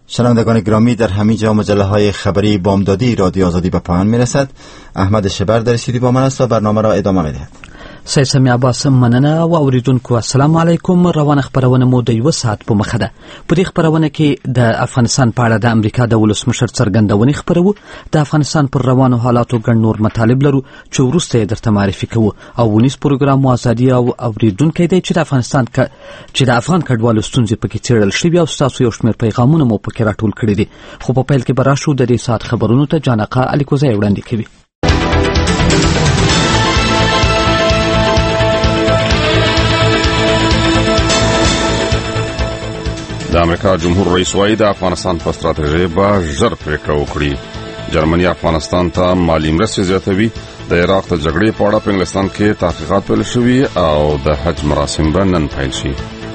شنوندگان گرامی، در همه جا مجله خبری بامدادی رادیو آزادی به پایان میرسد. احمد شبر در استودیو با من است و برنامه را ادامه میدهد. سید سمیع عباس مننه و اوریدونکو السلام علیکم. روانه خبرونه مو د 1 ساعت په مخه ده. په دې خبرونه کې د افغانستان په اړه د امریکا د ولسمشر څرګندونې خبرو، د افغانستان پر روانو حالاتو ګڼ نور مطالب لرو چې وروسته درته معرفي کوو، او ونیس پروګرام ازادي او اوریدونکو دی چې د افغان کډوالو ستونزې پکې څېړل شوي او ستاسو یو شمېر پیغامونه مو پکې راټول کړي دي. خو په پیل کې به راشو د دې ساعت خبرونو ته. جانقه الیکوزی وړاندې کوي. د امریکا جمهور رئیس وايي د افغانستان په ستراتیژي به ژر پریکړه وکړي. جرمني افغانستان ته مالی مرستې زیاتوي. د عراق د جګړې په اړه په انګلستان کې تحقیقات پیل شوي او د حج مراسم به نن پیل شي.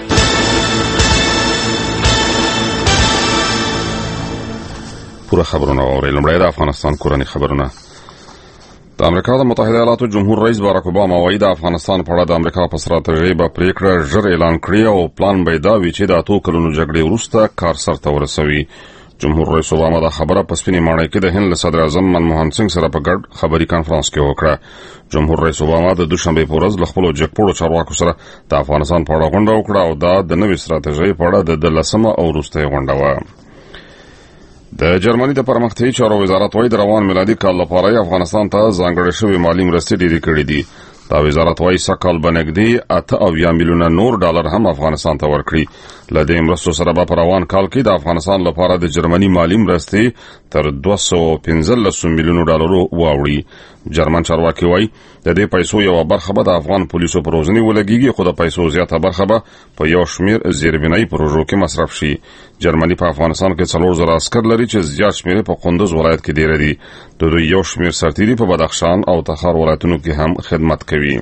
پوره خبرونه اورئ. لومړی د افغانستان کورني خبرونه. د امریکا د متحده ایالاتو جمهور رئیس باراک اوباما وايي د افغانستان په اړه د امریکا په ستراتیژي به پریکړه ژر اعلان کړي او پلان به دا وي چې د 8 کلونو جګړې وروسته کار سرته ورسوي. جمهور رئیس اوباما د خبره په سپینې ماڼۍ کې د هند له صدر اعظم منموهن سنگ سره په ګډ خبري کانفرنس کې وکړه. جمهور رئیس اوباما د دوشنبه په ورځ له خپل جګپوړو چارواکو سره د افغانستان په اړه غونډه وکړه او دا د نوې ستراتیژي په اړه د 10مه او وروستۍ غونډه و. د جرمني د پرمختیایي چارو وزارت وايي د روان میلادي کال لپاره افغانستان ته ځانګړې شوې مالی مرستې ډېرې کړې دي. دا وزارت وايي سکهال بنګدي 8 میلیونه نور ډالر هم افغانستان ته ورکړي. له دې مرستو سره به په روان کال کې د افغانستان لپاره د جرمني مالی مرستې تر 215 میلیونو ډالرو واوړي. جرمن چارواکي وايي د دې پیسو یو برخه به د افغان پولیسو په روزنې ولګيږي، خو د پیسو زیاته برخه به په یو شمېر زیربنایي پروژو کې مصرف شي. جرمني په افغانستان کې 4000 عسكر لري چې زیات شمېر په قندوز ولایت کې ډېر دي. د دوی یو شمېر سرتیري په بدخشان او تخار ولایتونو کې هم خدمت کوي.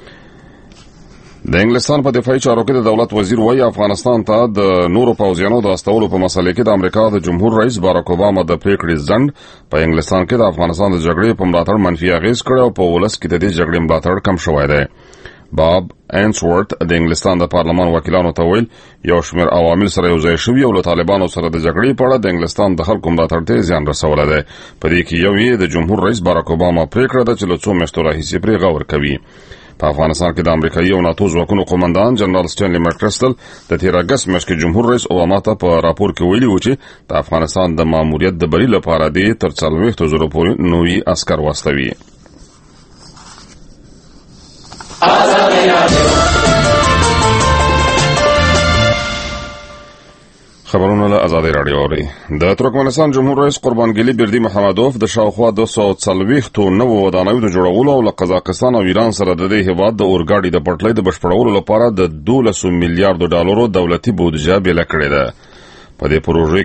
د انګلستان په دفاعي چارو کې د دولت وزیر وايي افغانستان ته د نورو پوځیانو د استولو په مسله کې د امریکا د جمهور رئیس باراک اوباما د پریکړې ځنډ په انګلستان کې د افغانستان د جګړې په ملاتړ منفي اغیز کړی او په ولس کې د دې جګړې ملاتړ کم شوی دی. باب انسورت د انګلستان د پارلمان وکیلانو ته ویل یو شمېر عوامل سره یو ځای شوي او له طالبانو سره د جګړې په اړه د انګلستان د خلکو ملاتړ ته زیان رسولی دی. په دې کې یو یې د جمهور رئیس باراک اوباما پریکړه ده چې له څو میاشتو راهیسې پرې غور کوي. په افغانستان کې د امریکایي او ناتو ځواکونو قومندان جنرال سټینلی مکرسټل د 13 اگست میاشتې کې جمهور رئیس اوباما ته په راپور کې ویلي و چې د افغانستان د ماموریت د بری لپاره د تر 40,000 پورې نوي عسكر واستوي. خبرونه له آزادي رادیو اوري. د ترکمنستان جمهور رئیس قربانګلی بردی محمدوف د شاوخوا 240 نوو ودانیو د جوړولو او له قزاقستان او ایران سره د دې هیواد د اورګاډي د پټلۍ د بشپړولو لپاره د 12 میلیارډ ډالرو دولتي بودیجه بیل کړې ده. په دې پروژې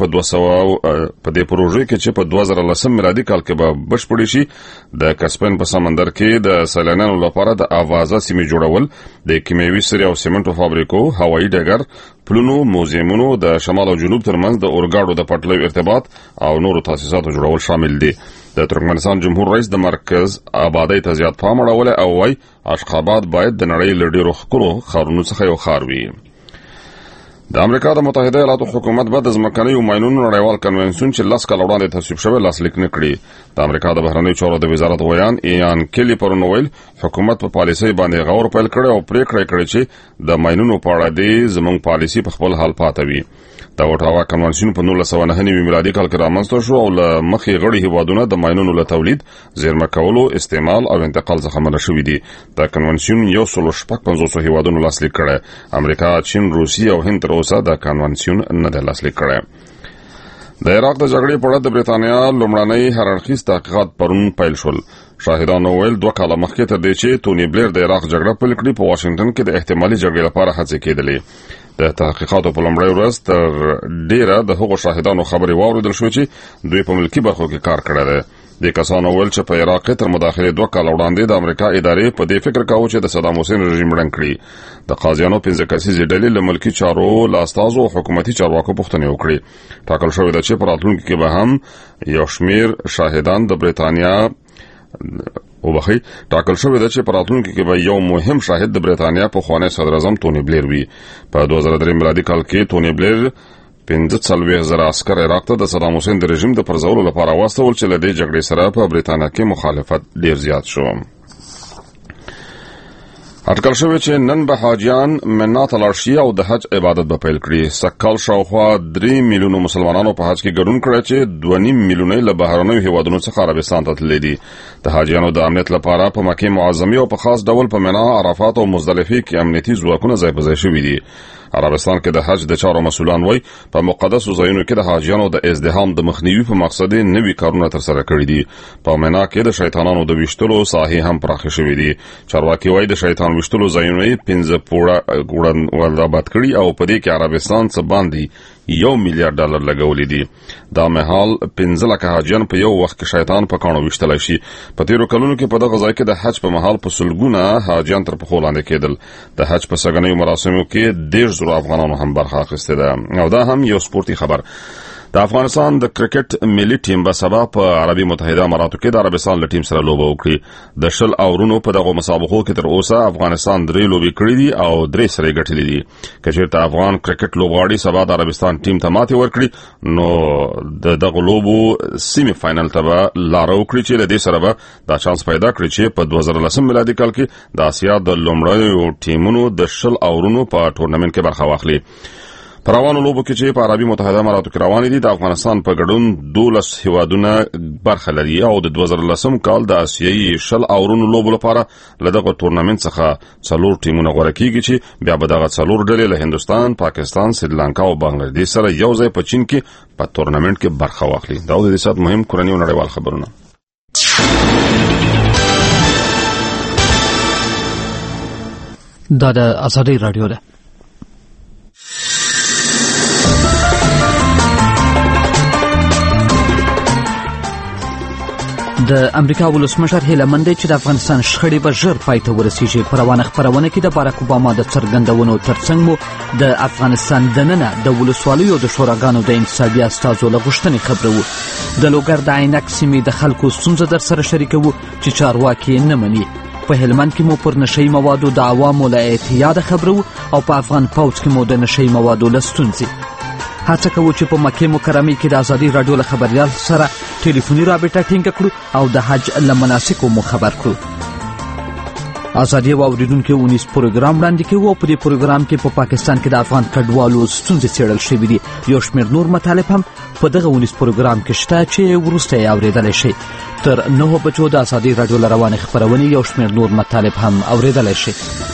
کې چې په 2010 میلادي کال کې به بشپړ شي د کسپین په سمندر کې د سیلانیانو لپاره د اوازه سیمې جوړول، د کیمیاوي سرې او سیمنټو فابریکو، هوایي ډګر، پلونو، موزیمونو، د شمال او جنوب ترمنځ د اورګاډو د پټلۍ ارتباط او نورو تاسیساتو جوړول شامل دي. د ترکمنستان جمهور رئیس د مرکز آبادی ته زیات پام اړولی او وايي اشخاباد باید د نړۍ له ډېرو ښکلو ښارونو څخه یو ښار وي. د امریکا د متحده ایالاتو حکومت به د ځمکنیو ماینونو نړیوال کنونسیون چې 10 کال وړاندې تصویب شوی لاسلیک نه کړي. د امریکا د بهرنیو چارو د وزارت ویان ایان کلی پرون ویل حکومت په پالیسۍ باندې غور پیل کړی او پریکړه کړې چې د ماینونو په اړه د زموږ پالیسي په خپل حال پاتې وي. د اوټاوا کنونسیون په 1999 میلادي کال کې رامنځته شو او له مخې غړي هیوادونه د ماینونو له تولید، زیرمه کولو، استعمال او انتقال څخه منع شوي دي. د کنونسیون 155 هیوادونو لاسلیک کړی. امریکا، چین، روسیه او هند تر اوسه د کنونسیون نه دی لاسلیک کړی. د عراق د جګړې په اړه د برېټانیا لومړنۍ هررخیز تحقیقات پرون پیل شول. شاهدانو ویل 2 کاله مخکې تر دې چې تونی بلیر د عراق جګړه پیل کړي په واشنگټن کې د احتمالي جګړې لپاره هڅې کېدلې. د تحقیقاتو په لومړۍ ورځ تر ډیره د هغو شاهدانو خبرې واوریدل شوې چې دوی په ملکی برخو کې کار کړی دی. د کسانو ویل چې په عراق کې تر مداخلې 2 کال وړاندې د امریکا ادارې په دې فکر کاوه چې د صدام حسین رژیم ړنګ کړي. د قاضیانو 15 کسیزې ډلې له ملکی چارو له استازو او حکومتي چارواکو پوښتنې وکړې. ټاکل شوې ده چې په راتلونکي کې به هم یو شمېر شاهدان د برېټانیا ټاکل شوې ده چې په راتلونکي کې به یو مهم شاهد د برېټانیا پخوانی صدر اعظم تونی بلیر وي. په 2003 میلادي کال کې تونی بلیر 15,000 عسكر عراق ته د صدام حسین د رژیم د پرځولو لپاره واستول چې له دې جګړې سره په برېټانیا کې مخالفت ډیر زیات شو. اټکل شوی چې نن به حاجیان منا ته لاړ شي او د حج عبادت به پیل کړي. سکهال شاوخوا 3 میلیونو مسلمانانو په حج کې ګډون کړی چې 2.5 میلیونه له بهرنیو هیوادونو څخه عربستان ته تللي دي. د حاجیانو د امنیت لپاره په مکه معظمه او په خاص ډول په منا، عرفات او مزدلفه کې امنیتي ځواکونه ځای په ځای شوي دي. عربستان کې د حج د چارو مسؤلان وایي په مقدسو ځایونو کې د حاجیانو د ازدحام د مخنیوي په مقصد نوي کارونه ترسره کړي دي. په منا کې د شیطانانو د وشتلو ساحې هم پراخه شوې دي. چارواکي وایي د شیطان وشتلو ځایونه 15 پوړه ګوړن ولابت کړي او په دې کې عربستان څخه باندې $1 میلیارډ لګولې دي. دا مهال 15 لک حاجیان په یو وخت کې شیطان په کانو وشتلای شي. په تیرو کلونو کې په دغه ځای کې د حج په مهال په سلګونه حاجیان تر پخو لاندې کېدل. د حج په سګنیو مراسمو کې 1.5 افغانانو هم برخه اخیستې ده. او دا هم یو سپورتي خبر. د افغانستان د کرکټ ملي ټیم به سبا په عربي متحده اماراتو کې د عربستان له ټیم سره لوبه وکړي. د شل اورونو په دغه مسابقو کې تر اوسه افغانستان 3 لوبې کړې دي او 3 سره ګټلې دي. کچېرته افغان کرکټ لوبغاړي سبا د عربستان ټیم ته ماتې ورکړي نو دغه لوبو سیمي فائنل ته لار وکړي چې له دې سره به دا چانس پیدا کړي چې په 2010 میلادي کال کې د اسیا د لومړیو ټیمونو د شل اورونو په ټورنمنت کې برخه واخلي. پروانو لوبو کې چې په عربي متحده اماراتو کې روان دي د افغانستان په ګډون 12 هیوادونه برخه لري او د 2010 کال د اسیایي شل اورونو لوبو لپاره لدغه تورنمنت څخه 4 ټیمونه غوړه کیږي چې بیا به دغه 4 ډلې له هندستان، پاکستان، سریلانکا او بنگلاديش سره یو ځای په چین کې په تورنمنت کې برخه واخلي. دا د دې سات مهم کورنۍ او نړیوال خبرونه. دا د ازادي رادیو ده. د امریکا ولسمشر هیله مند چې د افغانستان شخړې به ژر پای ته ورسیږي. په روانه خبرونه کې د باراک اوباما د څرګندونو ترڅنګ مو د افغانستان دننه د ولسوالیو د شوراګانو د انتصابي استازو له غوښتنې خبره وو. د لوګر د عینک سیمې د خلکو ستونزه در سره شریکوو چې چارواکي نه مني. په هلمند کې مو پر نشئی موادو د عوامو له اعتیاد خبره وو او په افغان پوځ کې مو د نشئی موادو له ستونزې. هڅه کوو چې په مکه مکرمه کې د ازادي رادیو له خبريال سره ټلیفوني رابطه ټینګه کړو او د حج له مناسکو مو خبر کړو. ازادي واوریدونکو 19 پروګرام وړاندې کوي او په دې پروګرام کې په پاکستان کې د افغان کډوالو ستونزې څېړل شوې دي. یو شمېر نور مطالب هم په دغه 19 پروګرام کې شته چې وروسته یې اوریدلی شئ. تر 9 بجو د ازادي رادیو له روانې خبرونې یو شمېر نور مطالب هم اوریدلی شئ.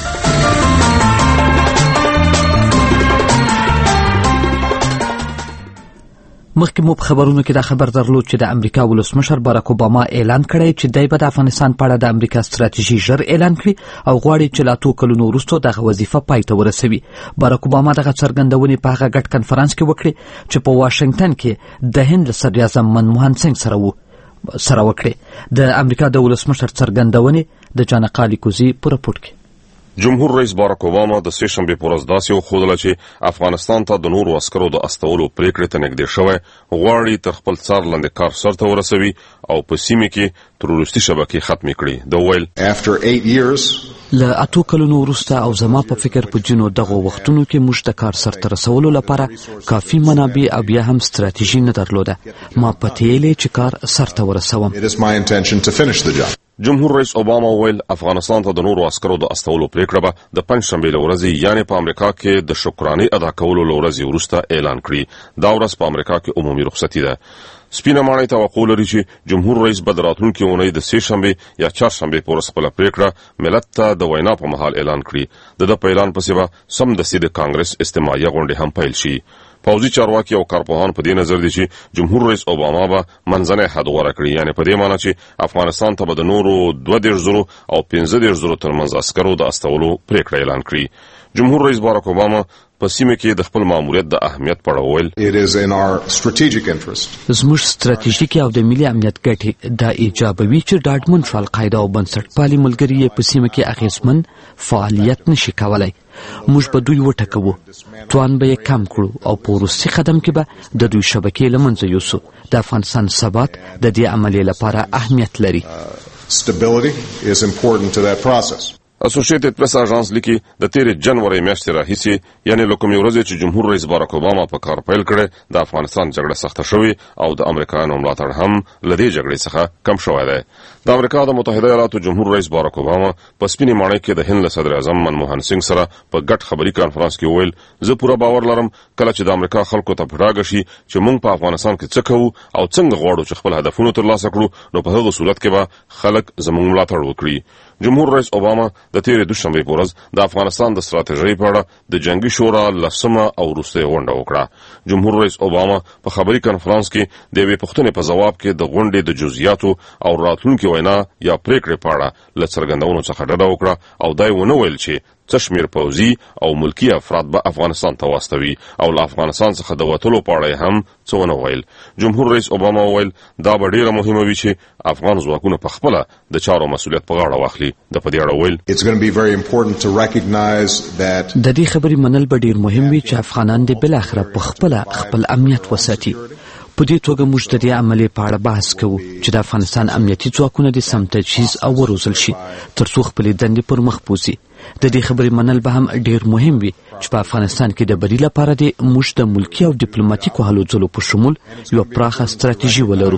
مخکې مو په خبرونو کې دا خبر درلود چې د امریکا ولسمشر باراک اوباما اعلان کړی چې دی به د افغانستان په اړه د امریکا ستراتیژي ژر اعلان کړي او غواړي چې لا 2 کلونو وروسته دغه وظیفه پای ته ورسوي. باراک اوباما دغه څرګندونې په هغه ګډ کنفرانس کې وکړي چې په واشنگټن کې د هند صدراعظم منموهن سنگ سره وکړي. د امریکا د ولسمشر څرګندونې د جانقالي کوزي په رپورټ کې جمهور رئیس باراک اوباما د سه شنبه پر ورځ داسې وښودله چې افغانستان ته د نورو عسکرو د استولو پریکړې ته نږدې شوی غواړي تر خپل څار لاندې کار سرته ورسوي او په سیمه کې تروریستي شبکې ختمې کړي. د ویل له 8 کلونو وروسته او زما په فکر په جنو دغه وختونو کې موږ د کار سرته رسولو لپاره کافي منابع او بیا هم ستراتیژي نه درلوده. ما پتیلې چې کار سرته ورسوم. جمهور رئیس اوباما ویل افغانستان ته د نورو عسکرو د استولو پریکړه به د پنځشنبه لورځي یعنی په امریکا کې د شکرانې ادا کولو لورځي وروسته اعلان کړي. دا ورځ په امریکا کې عمومي رخصتي ده. سپینه ماڼۍ توقع لري چې جمهور رئیس به د راتلونکي اونۍ د سه شنبه یا چهارشنبه په ورځ خپله پریکړه ملت ته د وینا په مهال اعلان کړي. د اعلان پسې به سمدستي د کانګرس استماعیه غونډه هم پیل شي. پوځي چارواکي او کارپوهان په دې نظر دي چې جمهور رئیس اوباما به منځنی حد غوره کړي، یعنی په دې معنی چې افغانستان ته به د نورو 20,000 او 15,000 ترمنځ عسکرو د استولو پریکړه اعلان کړي. جمهور رئیس باراک اوباما په سیمه کې د خپل ماموریت د اهمیت په اړه وویل زموږ ستراتیژیکي او د ملي امنیت ګټې دا ایجابوي چې ډاډمن شو القاعده او بنسټپالي ملګري یې په سیمه کې اغیزمن فعالیت نشي کولای. موږ به دوی وټکوو، توان به یې کم کړو او په وروستي قدم کې به د دوی شبکې له منځه یوسو. د افغانستان ثبات د دې عملیې لپاره اهمیت لري. اسوسییټډ پریس اژانس لیکي د تیر جنوري میاشتې راهیسې یعنی له کومې ورځې چې جمهور رئیس باراک اوباما په کار پیل کړی د افغانستان جګړه سخته شوې او د امریکایانو ملاتړ هم له دې جګړې څخه کم شوی دی. د امریکا د متحده ایالاتو جمهور رئیس باراک اوباما په سپینې ماڼۍ کې د هند صدر اعظم منموهن سنگ سره په ګډ خبري کانفرنس کې وویل زه پوره باور لرم کله چې د امریکا خلکو ته پټاګه شي چې موږ په افغانستان کې څه کوو او څنګه غواړو چې خپل هدفونه ترلاسه کړو نو په هغه صورت کې به خلک زموږ ملاتړ وکړي. جمهور رئیس اوباما د تیر دوشنبه په ورځ د افغانستان د ستراتیژۍ په اړه د جنگي شورا لسمه او وروستۍ غونډه وکړه. جمهور رئیس اوباما په خبري کانفرنس کې د یوې پوښتنې په ځواب کې د غونډې د جزئیاتو او راتلونکي وینا یا پریکړې په اړه له څرګندونو څخه ډډه وکړه او دا یې ونه ویل چې څه شمېر پوځي او ملکي افراد به افغانستان ته واستوي او له افغانستان څخه د وتلو په اړه هم څه ونه ویل. جمهور رئیس اوباما وویل دا به ډیره مهمه وي چې افغان ځواکونه په خپله د چارو مسؤلیت په غاړه واخلي. د په دې اړه ویل د دې خبرې منل به ډیر مهم وي چې افغانان دې بالاخره په خپل امنیت وساتي. په دې توګه موږ د دې عملې په اړه بحث کوو چې د افغانستان امنیتي ځواکونه د سم تجهیز او وروزل شي ترڅو خپلې دندې پر مخ بوځي. د دې خبرې منل به هم ډیر مهم وي چې په افغانستان کې د بری لپاره د موږ د ملکي او ډیپلوماټیکو هلو ځلو په شمول یو پراخه ستراتیژي ولرو.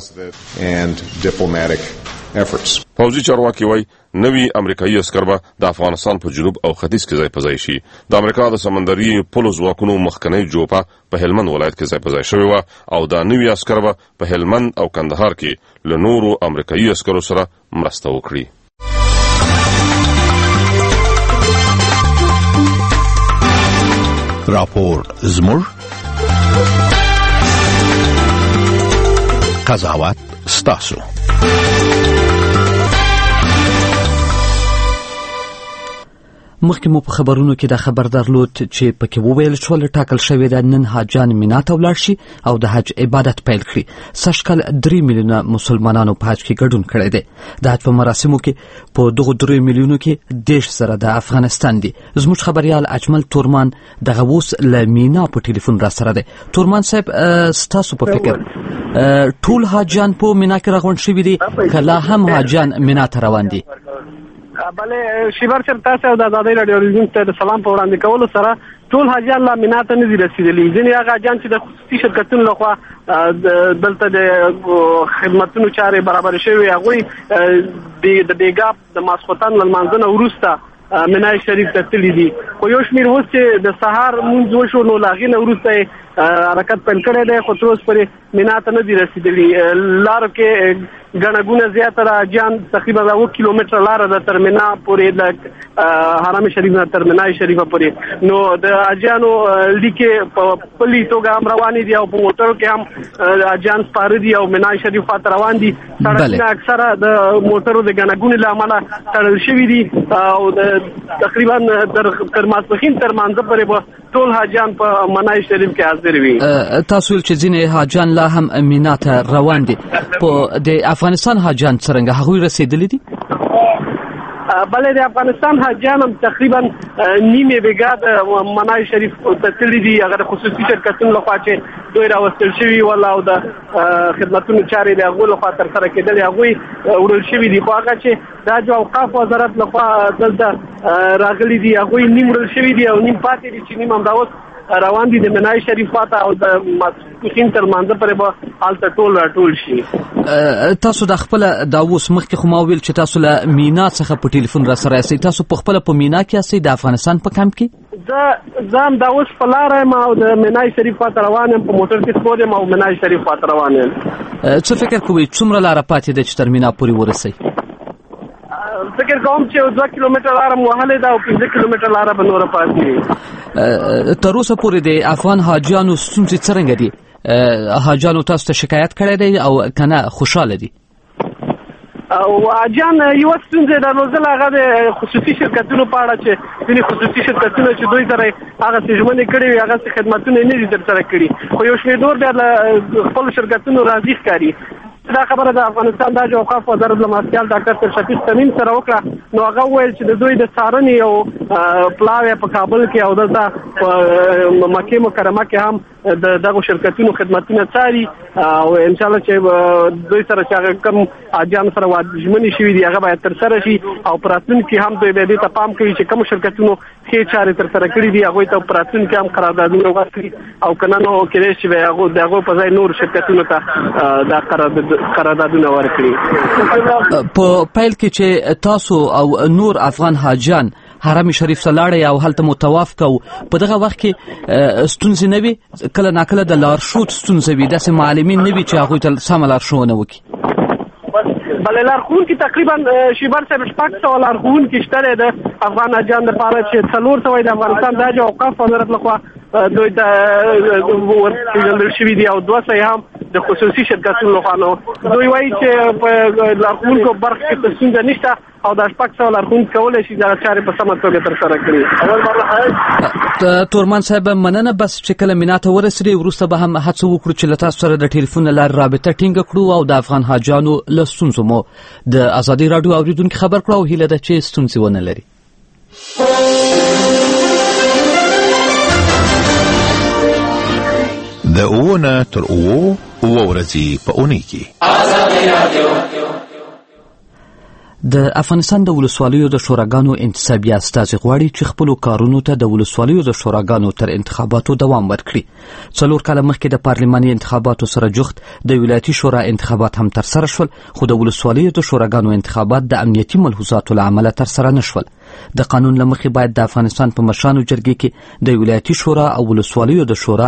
پوځي چارواکي وایي نوي امریکایي عسکر به د افغانستان په جنوب او ختیځ کې ځای په ځای شي. د امریکا د سمندري پولو ځواکونو مخکنی جوپه په هلمند ولایت کې ځای په ځای شوی و او دا نوي عسکر به په هلمند او کندهار کې له نورو امریکایي عسکرو سره مرسته وکړي. راپور زموږ قضاوت ستاسو. مخکې مو په خبرونو کې دا خبر درلود چې پکې وویل شول ټاکل شوې ده نن حاجیان مینا ته ولاړ شي او د حج عبادت پیل کړي. سږکال 3 میلیونه مسلمانانو په حج کې ګډون کړی دی. د حج په مراسمو کې په دغه 3 میلیونو کې 10 سره د افغانستان دي. زموږ خبريال اجمل تورمان دغه اوس له مینا په ټلیفون را سره دی. تورمان صاحب ستاسو په فکر ټول حاجیان په مینا کې راغونډ شوي دي کله هم حاجیان مینا ته روان دي؟ بله شیبر صاحب تاسو د آزادۍ راډیو ریزون ته د سلام په وړاندې کولو سره ټول حاجیان لا مینا ته نه دي رسیدلي. ځینې هغه حاجیان چې د خصوصي شرکتونو لخوا دلته د خدمتونو چارې برابر شوي هغوی د بیګا د ماسخوتن له لمانځه نه وروسته مینا شریف ته تللي دي. خو یو شمېر اوس چې د سهار لمونځ وشو نو له هغې نه وروسته حرکت پیل کړی دی خو تر اوسه پورې مینا ته نه دي رسیدلي. لارو کې ګڼه ګونه زیاتره حاجیان تقریبا 2 کیلومتره لاره ده تر مینا پورې د حرم شریف نه تر مینا شریفه پورې. نو د حاجیانو لیکې په پلي توګه هم روانې دي او په موټرو کې هم حاجیان سپاره دي او مینا شریف خواته روان دي. سړکونه اکثره د موټرو د ګڼه ګونې له امله تړل شوي دي او تقریبا تر ماسپښین تر مانځه پورې به ټول حاجیان په مینا شریف کې حاضر وي. تاسو چې ځینې حاجیان لا هم مینا ته روان دي په د افغانستان حاجیان څنګه هغوی رسیدلي دي؟ بله د افغانستان حاجیان هم تقریبا نیمه بیګا د مینا شریف ته تللي دي. هغه د خصوصي شرکتونو لخوا چې دوی راوستل شوي ول او د خدمتونو چارې د هغوی لخوا ترسره کېدلې هغوی وړل شوي دي. خو هغه چې د حج او اوقاف وزارت لخوا دلته راغلي دي هغوی نیم وړل شوي دي او نیم پاتې دي چې نیم همداوس روان دي د مینا شریف خواته او د ماسپښین تر لمانځه پورې به هلته ټول راټول شي. تاسو د خپله دا اوس مخکې خو ما ویل چې تاسو له مینا څخه په ټلیفون را سره یاستئ. تاسو په خپله په مینا کې یاستئ د افغانستان په کمپ کې؟ زه هم دا اوس په لاره یم او د مینا شریف خواته روان یم. په موټر کې سپور یم او مینا شریف خواته روان یم. څه فکر کوئ څومره لاره پاتې ده چې تر مینا پورې ورسئ؟ فکر کوم چې 2 کیلومتره لاره مو وهلې ده او 15 کیلومتره لاره به نوره پاتې وي. تر اوسه پورې د افغان حاجیانو ستونزې څرنګه دي؟ حاجیانو تاسو ته شکایت کړی دی او کنه خوشحاله دي؟ او حاجیان یوه ستونزه درلودله هغه د خصوصي شرکتونو په اړه چې ځینې خصوصي شرکتونه چې دوی سره هغسې ژمنې کړې وي هغسې خدمتونه یې نه دي ترسره کړي. خو یو شمېر نور بیا له خپلو شرکتونو راضي ښکاري. دا خبره د افغانستان د اوقاف وزارت له مسؤل ډاکټر شفیق تمیم سره وکړه نو هغه ویل چې د دوی د څارنې او پلاوی په کابل کې او د مکه مکرمه کې هم دغه شرکتونو خدماتونه څاري او ان شاء الله چې دوی سره چې کوم اجان سره واجبني شوی دی هغه باید تر سره شي او پراتونکو هم دوی به دې ته پام کوي چې کوم شرکتونو کې چارې تر سره کړې دي هغه ته پراتونکو هم قراردادونه ورکړي او کنه نو کې چې هغه دغه په ځای نور شرکتونو ته دا قراردادونه ورکړي. په پیل کې چې تاسو او نور افغان حاجیان حرم شریف سلاړې او هلته متواف کو په دغه وخت کې ستونزې نه وي کله ناکله د لارښود ستونزې وي داسې معلمین نه وي چې هغوی ته سمه لارښوونه وکړي. بلې لارښوونکي تقریبا شیبر صاحب شپږ سوه لارښوونکي شته د افغان حاجیانو لپاره چې 400 د افغانستان د حج اوقاف وزارت لخوا دوی ته ورپېژندل شوي دي او 200 هم د خصوصي شرکتونو لخوا نو دوی وایي چې په لارښوونکو برخه کې ستونزه نشته او د شپږ سوه لارښوونکي کولی شي دا چارې په سمه توګه ترسره کړي. تورمان صاحب مننه بس چې کله مینا ته ورسېږي وروسته به هم هڅه وکړو چې له تاسو سره د ټلیفون له لارې رابطه ټینګه کړو او د افغان حاجیانو له ستونزو مو د ازادي راډیو اورېدونکي خبر کړو او هیله ده چې ستونزې ونه لري. د اوونه تر اوو ورځې په اونۍ کې د افغانستان د ولسوالیو د شوراګانو انتصابي استازي غواړي چې خپل کارونو ته د ولسوالیو د شوراګانو تر انتخاباتو دوام ورکړي. 4 کاله مخکې د پارلماني انتخاباتو سره جوخت د ولایتي شورا انتخابات هم تر سره شول خو د ولسوالیو د شوراګانو انتخابات د امنیتي ملحوظاتو له امله تر سره نشول. د قانون له مخې باید د افغانستان په مشرانو جرګې کې د ولایتي شورا او ولسوالیو د شورا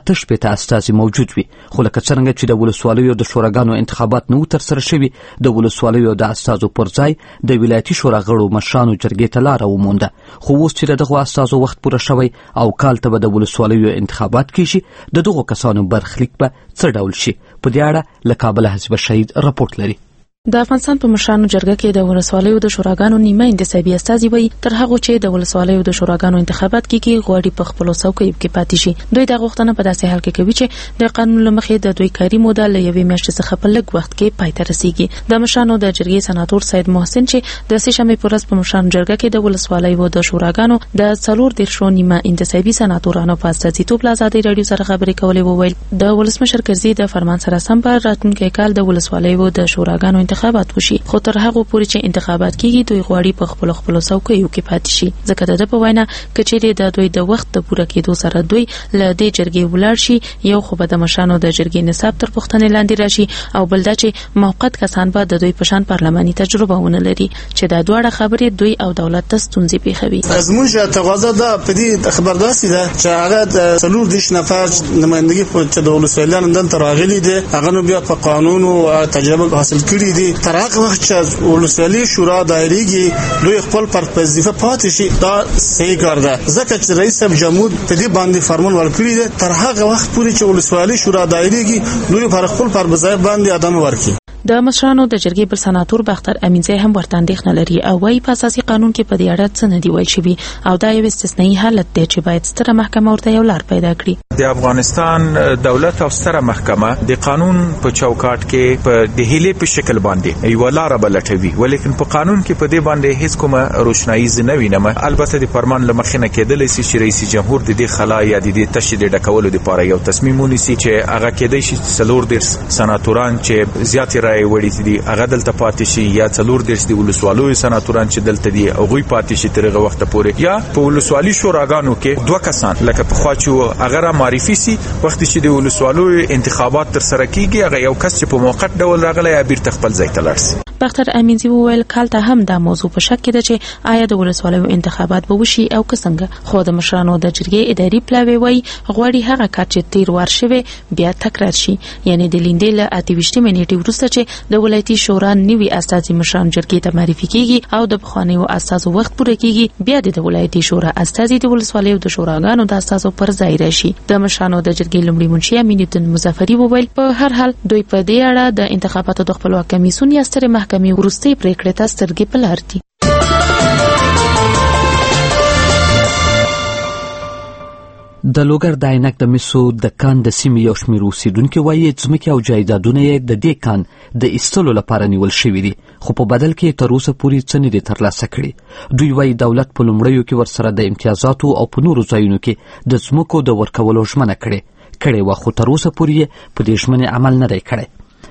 8 استازي موجود وي خو لکه څنګه چې د ولسوالیو د شوراګانو انتخابات نو تر سره شوي د ولسوالیو د استازو پر ځای د ولایتي شورا غړو مشرانو جرګې ته لاره ومونده خو اوس چې دغه استازو وخت پوره شوی او کال ته به د ولسوالیو انتخابات کیږي د دغه کسانو برخلیک به څه ډول شي په دې اړه له کابل حزب شهید راپورټ لري. د افغانستان په مشرانو جرګه کې د ولسوالیو د شوراګانو نیمه انتصابي استازي وي تر هغه چې د ولسوالیو د شوراګانو انتخابات کیږي غواړي په خپل څوکۍ کې پاتې شي. دوی د غوښتنه په داسې حال کې کوي چې د قانون له مخې د دوی کاري موده له یوې میاشتې څخه په لږ وخت کې پای ته رسیږي. د مشرانو د جرګې سناتور سید محسن چې د سه‌شنبې په ورځ په مشرانو جرګه کې د ولسوالیو د شوراګانو د 4 نیمه انتصابي سناتورانو په استازیتوب له ازادي راډیو سره خبرې کولې وویل د ولسمشر کرزي د فرمان سره سم په راتلونکي کال د ولسوالیو د شوراګانو انتخابات وشي خو تر هغه پورې چې انتخابات کیږي دوی غواړي په خپل څوکیو کې پاتې شي ځکه د په وینا کچېری د دوی د وخت د پوره کېدو سره دوی له دې جرګې ولاړ شي یو خو به د مشرانو د جرګې نصاب تر پوښتنې لاندې راشي او بل دا چې موقت کسان به د دوی په شان پارلماني تجربه ونه لري چې دا دواړه خبرې دوی او دولت ته ستونزې پیښوي. زموږ تقاضا ده په دې خبرداري ده چې هغه 4 نفر نمائندګي په د ولسوالیانو دن تر راغلي دي هغه نو بیا په قانون او تجربه حاصل کړي دي تر هغه چې ولسوالی شورا دایریږي دوی خپل پر وظیفه پاتې شي دا صحیح کار ده ځکه چې رئیس صاحب جمهور په دې باندې فرمان ورکړي دي تر هغه وخت پورې چې ولسوالی شورا دایریږي دوی پر خپل پر وظیفه باندې ادم ورکړي. د مشرانو د جرګې بل سناتور باختر امینزی هم ورته اندېښنه لري او وايي په اساسي قانون کې په دې اړه څه نه دی ویل شوی او دا یو استثنایی حالت دی چې باید ستره محکمه ورته یو لار پیدا کړي. د افغانستان دولت او ستره محکمه د قانون په چوکاټ کې په د هیلې په شکل باندې یو لار بلټوي ولیکن په قانون کې په دې باندې هیڅ کومه روشنايي نه وینم. البته د فرمان لمخینه کېدل چې رئیس جمهور د دې خلا یا د دې تشدید ډکولو لپاره یو تصمیم ونیسي چې هغه کېدای شي 4 سناتوران چې زیات رائے وړي دي هغه دلته پاتې شي یا 4 د ولسوالیو سناتوران چې دلته دي او غوي پاتې شي ترغه وخت پورې یا په ولسوالي شوراګانو کې 2 کسان لکه په خواچو هغه معرفي سي وخت چې د ولسوالیو انتخابات تر سره کیږي هغه یو کس چې په موقت ډول راغلی یا بیر تخپل ځای ته لاړ شي. باختر امینزی وویل کال ته هم دا موضوع په شک کې ده چې آیا د ولسوالیو انتخابات به وشي او که څنګه خو د مشرانو د جرګې اداري پلاوی وای غواړي هغه کار چې تیر ور شوی بیا تکرار شي یعنی د لیندې له 28 منېټې وروسته چې د ولایتي شورا نوي استازي مشران جرګې ته معرفي کیږي او د بخوانیو استازو وخت پوره کیږي بیا د ولایتي شورا استازي د ولسوالیو د شوراګانو د استازو پر ځای راشي. د مشرانو د جرګې لومړي منشي امین الدین مظفری وویل په هر حال دوی په دې اړه د انتخاباتو د خپلواک کمیسیون یا ستره محکمې وروستۍ پریکړې ته سترګې په لار دي. د لوګر د عینک د مسو د کان د سیمې یو شمېر اوسیدونکي وایي ځمکې او جایدادونه یې د دې کان د ایستلو لپاره نیول شوي دي، خو په بدل کې تر اوسه پورې څه نه دي ترلاسه کړي. دوی وایي دولت په لومړیو کې ورسره د امتیازاتو او په نورو ځایونو کې د ځمکو د ورکولو ژمنه کړې وه، خو تر اوسه پورې یې په دې ژمنې عمل نه دی کړی.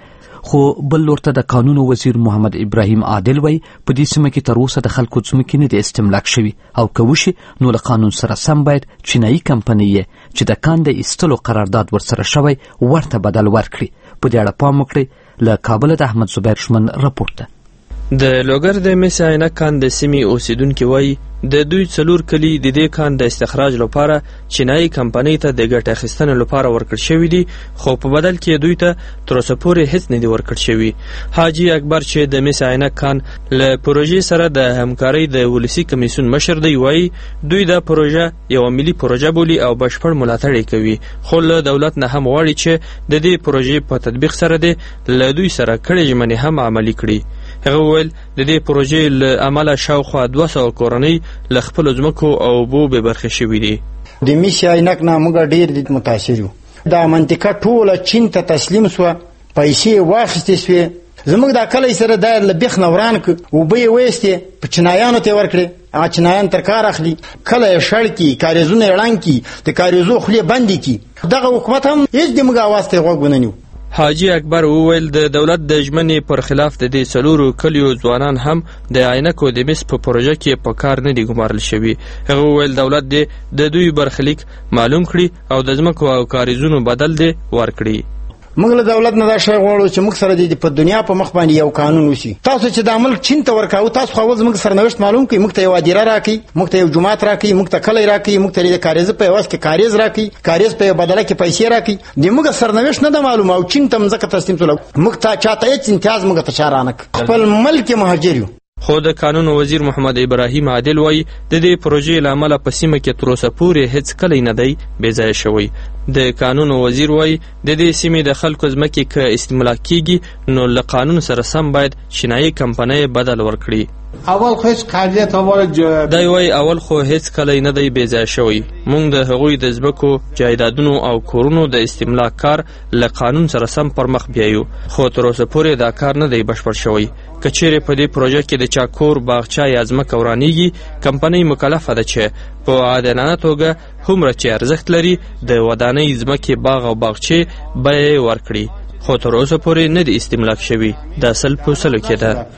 خو بل لور ته د قانونو وزیر محمد ابراهیم عادل وایي په دې سیمه کې تر اوسه د خلکو ځمکې نه دي استملاک شوي او که وشي نو له قانون سره سم باید چینایي کمپنۍ یې چې د کان د ایستلو قرارداد ورسره شوی ورته بدل ورکړي. په دې اړه پام وکړئ. له کابله د احمد زبیر شمن رپورټ ده. د لوګر د مس عینک کان د سیمې اوسیدونکي وایي د دوی 4 کلي د دې کان د استخراج لپاره چینایي کمپنۍ ته د ګټې اخیستنې لپاره ورکړل شوي دي، خو په بدل کې دوی ته تر اوسه پورې هیڅ نه دي ورکړل شوي. حاجي اکبر چې د مس عینک کان له پروژې سره د همکارۍ د ولسي کمیسیون مشر دی وایي دوی دا پروژه یو ملي پروژه بولي او بشپړ ملاتړ یې کوي، خو له دولت نه هم غواړي چې د دې پروژې په تطبیق سره د له دوی سره کړې ژمنې هم عملي کړي. هغه وویل د دې پروژې له امله شاوخوا 200 کورنۍ له خپلو ځمکو او اوبو بې برخې شوي دي. د مس عینک نه موږ ډېر متاثر یو. دا منطقه ټوله چین ته تسلیم سوه، پیسې واخیستې سوې، زموږ دا کلی سره دا له بیخ نه وران کړ، اوبه یې ویستې په چینایانو ته یې ورکړې، هغه چینایان تر کار اخلي، کله یې شړ کړي، کاریزونه یې ړنګ کړي، د کاریزو خولې بندې کړي. دغه حکومت هم هېڅ د موږ اواز ته یې غوږ ونه نیو. حاجي اکبر وویل د دولت د ژمنې پر خلاف د دې 4 کلیو ځوانان هم د عینکو د مس په پروژه کې په کار نه دي ګمارل شوي. هغه وویل دولت د دوی برخلیک معلوم کړي او د ځمکو او کاریزونو بدل دې ورکړي. موږ له دولت نه دا شی غواړو چې موږ سره د په دنیا په مخ باندې یو قانون وشي. تاسو چې د عمل چین ته ورکاو، تاسو خو زموږ سرنوشت معلوم کړئ، موږ ته یو اداره راکړئ، موږ ته یو جماعت راکړئ، موږ ته کلی راکړئ، موږ ته د کاریز په عوض کې کاریز راکړئ، کاریز په بدله کې پیسې راکړئ. د موږ سرنوشت نه ده معلوم او چین ته مځکه تسلیم شول، موږ ته چاته هېڅ امتیاز موږ ته چا رانه کړ. خپل ملک مهاجر یو. خو د قانون وزیر محمد ابراهیم عادل وایي د دې پروژې له امله په سیمه کې تر اوسه پورې هیڅ کلی نه دی بې ځایه شوی. د قانون وزیر وایي د دې سیمې د خلکو ځمکې که استملاک کیږي نو له قانون سره سم باید چینایي کمپنۍ بدل ورکړي. اول خو هیڅ قاعدت دی وایي اول خو هیڅ کلی نه دی بې ځایه شوی. موږ د هغوی د ځمکو، جایدادونو او کورونو د استملاک کار له قانون سره سم پر مخ بیایو، خو تر اوسه پورې دا کار نه دی بشپړ شوی. که چیرې په دې پروژه کې د چا کور، باغچه یا ځمکه ورانیږي، کمپنۍ مکلفه ده چې په عادلانه توګه هومره چې ارزښت لري د ودانۍ، ځمکې، باغ او باغچې بیه ورکړي، خو تر اوسه پورې نه دی استملاک شوی. دا 100% کې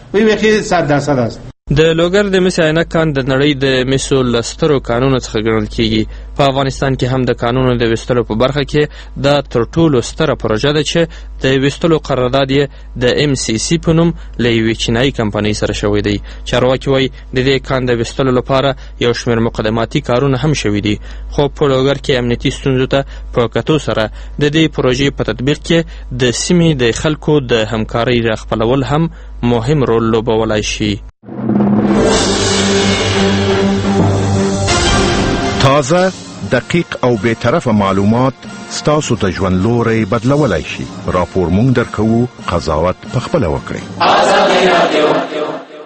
ده. د لوګر د مس عینک کان د نړۍ د مسو له سترو کانونو څخه ګڼل کیږي. په افغانستان کې هم د کانونو د ویستلو په برخه کې دا تر ټولو ستره پروژه ده چې د ویستلو قرارداد یې د MCC په نوم له یوې چینایي کمپنۍ سره شوی دی. چارواکي وایي د دې کان د ویستلو لپاره یو شمېر مقدماتي کارونه هم شوي دي، خو په لوګر کې امنیتي ستونزو ته په کتو سره د دې پروژې په تطبیق کې د سیمې د خلکو د همکارۍ راخپلول هم مهم رول لوبولی شي. تازه، دقیق او بی‌طرفه معلومات ستاسو د ژوند لوري بدلولای شي. راپور مونږ درکوو، قضاوت پخپله وکړئ.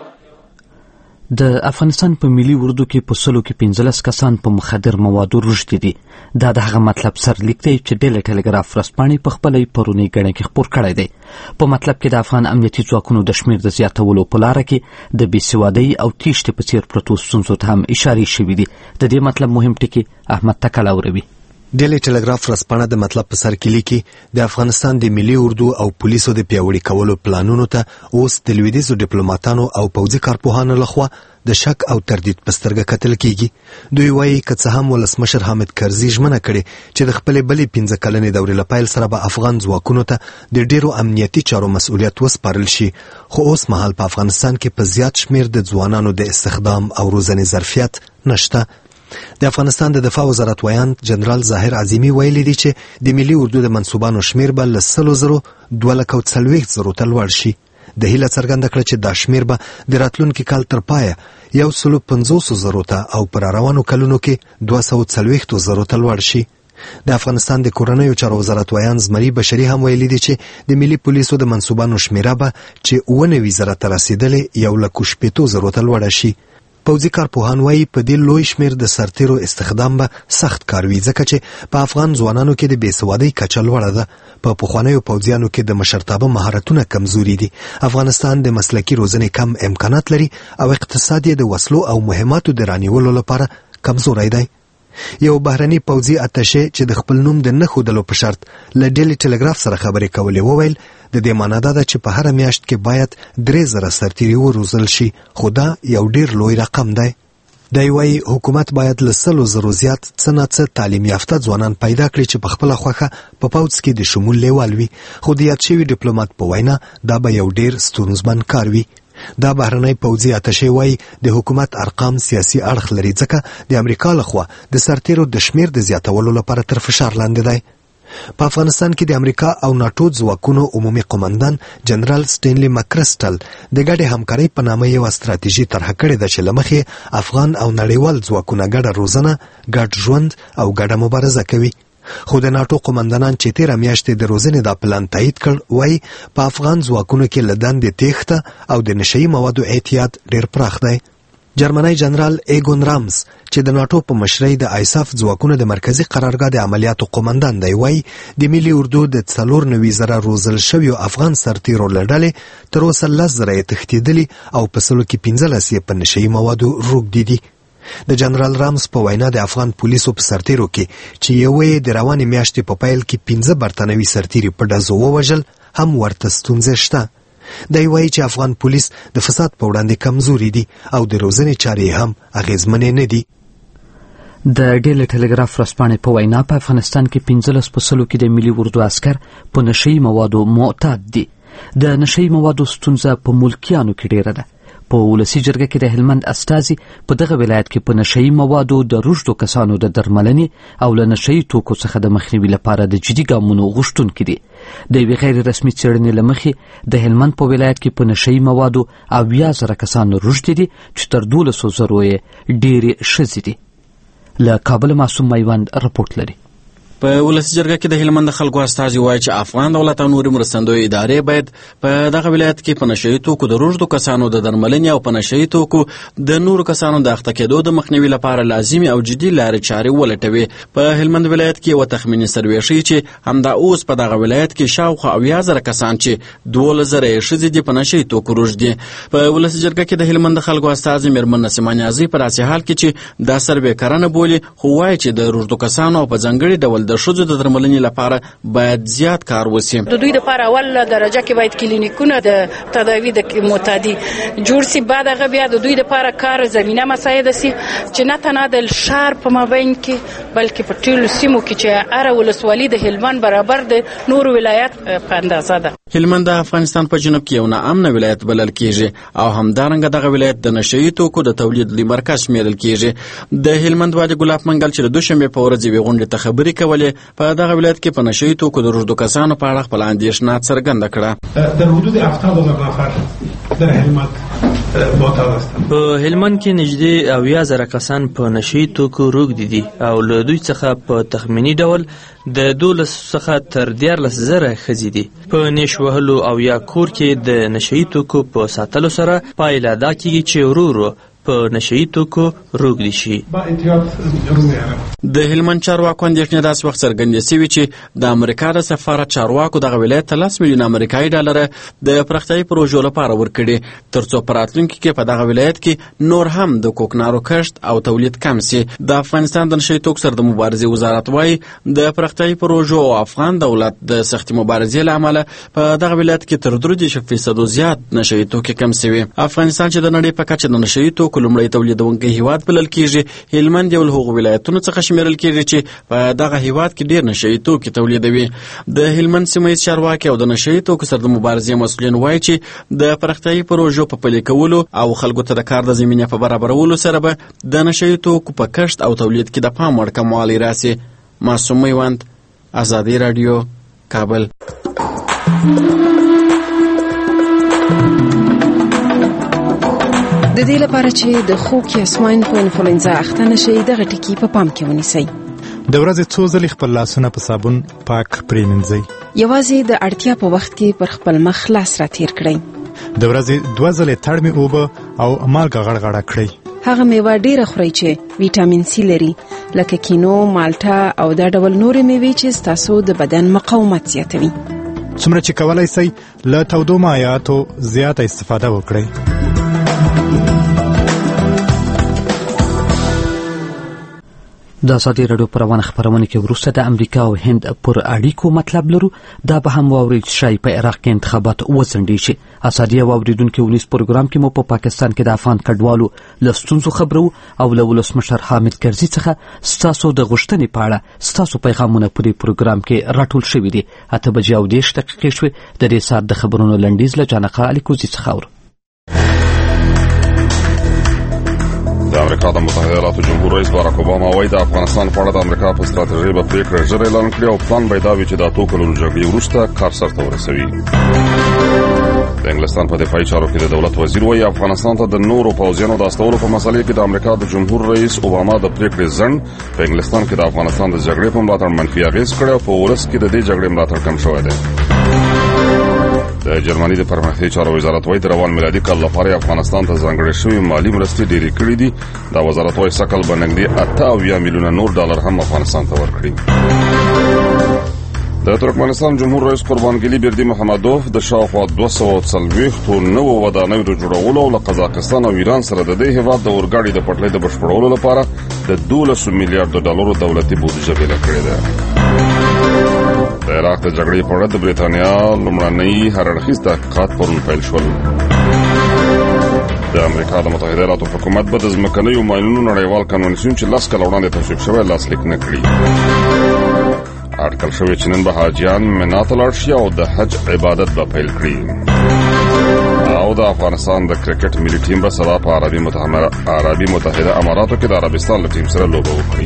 د افغانستان په ملي اردو کې په 15 کسان په مخدر موادو روږدي دي. دا د هغه مطلب سرلیک دی چې ډیلی ټلګراف ورځپاڼې په خپله پرونۍ ګڼه کې خپور کړی دی. په مطلب کې د افغان امنیتي ځواکونو د شمېر د زیاتولو په لاره کې د بېسوادۍ او تیښتې په څېر پرتو ستونزو ته هم اشارې شوي دي. د دې مطلب مهم ټکي احمد تکل اوروي. ډیلی ټلګراف ورځپاڼه د مطلب په سر کې لیکي د افغانستان د ملي اردو او پولیسو د پیاوړي کولو پلانونو ته اوس د لویدیځو ډیپلوماتانو او پوځي کارپوهانو لخوا د شک او تردید په سترګه کتل کیږي. دوی وایي که څه هم ولسمشر حامد کرزي ژمنه کړې چې د خپلې بلې 15 کلنې دورې له پیل سره به افغان ځواکونو ته د ډیرو امنیتي چارو مسؤلیت وسپارل شي، خو اوس مهال په افغانستان کې په زیات شمیر د ځوانانو د استخدام او روزنې ظرفیت نشته. د افغانستان د دفاع وزارت ویان جنرال ظاهر عظیمی ویلي دی چې د ملي اردو د منصوبانو شمیر به له 100,000 ته لوړ شي. د هیله څرګنده کړه چې دا شمیر به د راتلونکي کال تر پایه 150,000 ته او پر روانو کلونو کې 240,000 ته لوړ شي. د افغانستان د کورنیو چارو وزارت ویان زمري بشري هم ویلي دی چې د ملي پولیسو د منصوبانو شمیره به چې 90,000 ته رسیدلې 1,60,000 ته لوړه شي. پوځي کارپوهان وایي په دې لوی شمېر د سرتیرو استخدام به سخت کار وي، ځکه چې په افغان ځوانانو کې د بېسوادۍ کچه لوړه ده. په پخوانیو پوځیانو کې د مشرتابه مهارتونه کمزوري دي. افغانستان د مسلکي روزنې کم امکانات لري او اقتصاد یې د وسلو او مهماتو د رانیولو لپاره کمزوری دی. یو بهرني پوځي اتشه چې د خپل نوم د نه ښودلو په شرط له ډیلی ټلګراف سره خبرې کولې وویل د دې معنا دا ده چې په هره میاشت کې باید 3000 سرتیري وروزل شي، خو دا یو ډیر لوی رقم دی. دی وایي حکومت باید له 100,000 زیات څه نه څه تعلیم یافته ځوانان پیدا کړي چې په خپله خوښه په پوځ کې د شمول لیوال وي، خو د یاد شوي ډیپلومات په وینا دا به یو ډیر ستونزمن کار وي. دا بهرنی پوځي اتشه وایي د حکومت ارقام سیاسي اړخ لري، ځکه د امریکا لخوا د سرتیرو د شمیر د زیاتولو لپاره تر فشار لاندې دی. په افغانستان کې د امریکا او ناټو ځواکونو عمومي قومندان جنرال سټینلی مکرسټل د ګډې همکارۍ په نامه یوه ستراتیژي طرحه کړې ده چې له مخې افغان او نړیوال ځواکونه ګډه روزنه، ګډ ژوند او ګډه مبارزه کوي. خو د ناټو قومندانان چې تېره میاشت د روزنې دا پلان تایید کړ وایي په افغان ځواکونو کې له دندې تېښته او د نشه یي موادو اعتیاد ډېر پراخ دی. جرمنی جنرال ایګون رامز چې د ناټو په مشرۍ د آیساف ځواکونو د مرکزی قرارګاه د عملیاتو قومندان دی وایي د ملي اردو د 94,000 روزل شویو افغان سرتیرو له ډلې تر اوسه 10,000 یې تښتېدلي او په 15 یې په نشه یي موادو روږدي دي. د جنرال رامز په وینا د افغان پولیسو په سرتیرو کې چې یوه یې د روانې میاشتې په پیل کې 15 برتانوي سرتیري په ډزو ووژل هم ورته ستونزې شته. دی وایي چې افغان پولیس د فساد په وړاندې کمزوري دي او د روزنې چارې هم اغېزمنې نه دي. د ډیلی ټلګراف ورځپاڼې په وینا په افغانستان کې 15% کې د ملي اردو عسکر په نشه یي موادو معتاد دي. د نشه یي موادو ستونزه په ملکیانو کې ډیره ده. په ولسي جرګه کې د هلمند استازي په دغه ولایت کې په نشه یي موادو د روږدو کسانو د درملنې او له نشه یي توکو څخه د مخنیوي لپاره د جدي ګامونو غوښتونکي دي. د یوې غیر رسمي څېړنې له مخې د هلمند په ولایت کې په نشه یي موادو 80,000 کسان روږدي دي چې تر 12,000 یې ډېرې ښځې دي. له کابل معصوم میوند رپورټ لري. په ولسي جرګه کې د هلمند خلکو استازي وایي چې افغان دولت او نورې مرستندویه ادارې باید په دغه ولایت کې په نشه یي توکو د روږدو کسانو د درملنې او په نشه یي توکو د نورو کسانو د اخته کېدو د مخنیوي لپاره لازمي او جدي لارې چارې ولټوي. په هلمند ولایت کې یوه تخمیني سروې ښیي چې همدا اوس په دغه ولایت کې شاوخوا 80,000 کسان چې 12,000 یې ښځې دي په نشه یي توکو روږدي دي. په ولسي جرګه کې د هلمند خلکو استازي میرمن نسیمه نیازی په داسې حال کې چې دا سروې کرنه بولي، خو وایي چې د روږدو کسانو او په ځانګړي ډول د ښځو د درملنې لپاره باید زیات کار وشي. د دوی لپاره اول درجه کې باید کلینیکونه د تداوی د معتادي جوړ شي، بعد هغه بیا د دوی لپاره کار زمينه مساعده شي چې نه تنها د شهر په مابین کې بلکې په ټولو سیمو کې چې هر ولسوالي د هلمند برابر د نور ولایت په اندازه ده. هلمند د افغانستان په جنوب کې یو ناامنه ولایت بلل کېږي او همدارنګه دغه ولایت د نشه یي توکو د تولید لوی مرکز شمیرل کېږي. د هلمند والي ګلاب منګل چې د دوشنبې په ورځ یوې غونډې ته خبرې کولې په دغه ولایت کې په نشه یي توکو د روږدو کسانو په اړه خپله اندېښنه څرګنده کړه. در حدود 70,000 نفر در هلمند معتاد هستند. په هلمند کې نږدې 80,000 کسان په نشه یي توکو روږدي دي او له دوی څخه په تخمیني ډول د 12 څخه تر 14,000 ښځې دي. په نیش وهلو او یا کور کې د نشه یي توکو په ساتلو سره پایله دا کېږي چې ورو ورو په نشه یي توکو روږدي شي. د هلمند چارواکو اندېښنې داسې وخت څرګندې شوې چې د امریکا د سفارت چارواکو دغه ولایت ته 10 میلیون امریکایي ډالره د پراختیایي پروژو لپاره ورکړي تر څو په راتلونکي کې په دغه ولایت کې نور هم د کوکنارو کښت او تولید کم شي. د افغانستان د نشه یي توکو سره د مبارزې وزارت وایي د پراختیایي پروژو او افغان دولت د سختې مبارزې له امله په دغه ولایت کې تر 30% زیات نشه یي توکي کم شوي. افغانستان چې د نړۍ په کچه د نشه یي توکو لومړی تولیدونکی هیواد بلل کېږي، هلمند یو له هغو ولایتونو څخه شمیرل کېږي چې په دغه هیواد کې ډېر نشه یي توکي تولیدوي. د هلمند سیمه ییز چارواکي او د نشه یي توکو سره د مبارزې مسؤلین وایي چې د پراختیایي پروژو په پلي کولو او خلکو ته د کار د زمینې په برابرولو سره به د نشه یي توکو په کښت او تولید کې د پام وړ کموالی راسي. معصوم میوند، ازادي راډیو، کابل. د دې لپاره چې د خوک یا سواین په انفلوئنزا اخته نشئ دغه ټکي په پام کې ونیسئ. د ورځې څو ځلې خپل لاسونه په صابون پاک پرېمنځئ. یوازې د اړتیا په وخت کې پر خپل مخ لاس راتېر کړئ. د ورځې 2 ځلې تړمې اوبه او مالګه غړغړه کړئ. هغه میوه ډیره خورئ چې ویټامین سي لري، لکه کینو، مالټا او دا ډول نورې میوې چې تاسو د بدن مقاومت زیاتوي. څومره چې کولای شئ له تودو مایعاتو زیاته استفاده وکړئ. د ازادي راډیو پر روانه خبرونه کې وروسته د امریکا او هند پر اړیکو مطلب لرو. دا به هم واورئ چې شاید په عراق کې انتخابات وځنډي شي. ازادي او اوریدونکو ونیس پروګرام کې مو په پاکستان کې د افغان کډوالو له ستونزو خبرو او له ولسمشر حامد کرزي څخه ستاسو د غوښتنې په اړه ستاسو پیغامونه په دې پروګرام کې راټول شوي دي. 8:10 دقیقې شوې. د دې ساعت د خبرونو لنډیز له جانقه الیکوزي څخه اورو. د امریکا د متحده ایالاتو جمهور رئیس باراک اوباما وايي د افغانستان په اړه د امریکا په ستراتیژۍ به پریکړه ژر اعلان کړي او پلان به دا وي چې د اتو کلونو جګړې وروسته کار سرته ورسوي. د انګلستان په دفاعي چارو کې د دولت وزیر وايي افغانستان ته د نورو پوځیانو د استولو په مسلې کې د امریکا د جمهور رئیس اوباما د پریکړې ځنډ په انګلستان کې د افغانستان د جګړې په ملاتړ منفي اغېز کړی او په ولس کې د دې جګړې ملاتړ کم شوی دی. د جرمني د پرمختیايي چارو وزارت وايي د روان میلادي کال لپاره افغانستان ته ځانګړې شوې مالی مرستې ډېرې کړې دي. دا وزارت وايي سکل به نږدې 8 میلیونه نور ډالر هم افغانستان ته ورکړي. د ترکمنستان جمهور رئیس قربانګلي بردي محمدوف د شاوخوا 240 نوو ودانیو د جوړولو او له قزاقستان او ایران سره د دې هیواد د اورګاډي د پټلۍ د بشپړولو لپاره د 12 میلیارډ ډالرو دولتي بودیجه ویل کړې ده. د عراق د جګړې په اړه د بریتانیا لومړنۍ هراړخیز تحقیقات پرون پیل شول. د امریکا د متحده ایالاتو حکومت به د ځمکنیو ماینونو نړیوال کنونسیون چې 10 کاله وړاندې تصویب شوی لاسلیک نه کړي. اټکل شوی چې نن به حاجیان منا ته لاړ شي او د حج عبادت به پیل کړي. او د افغانستان د کرکټ ملي ټیم به سبا په عربي متحده اماراتو کې د عربستان له ټیم سره لوبه وکړي.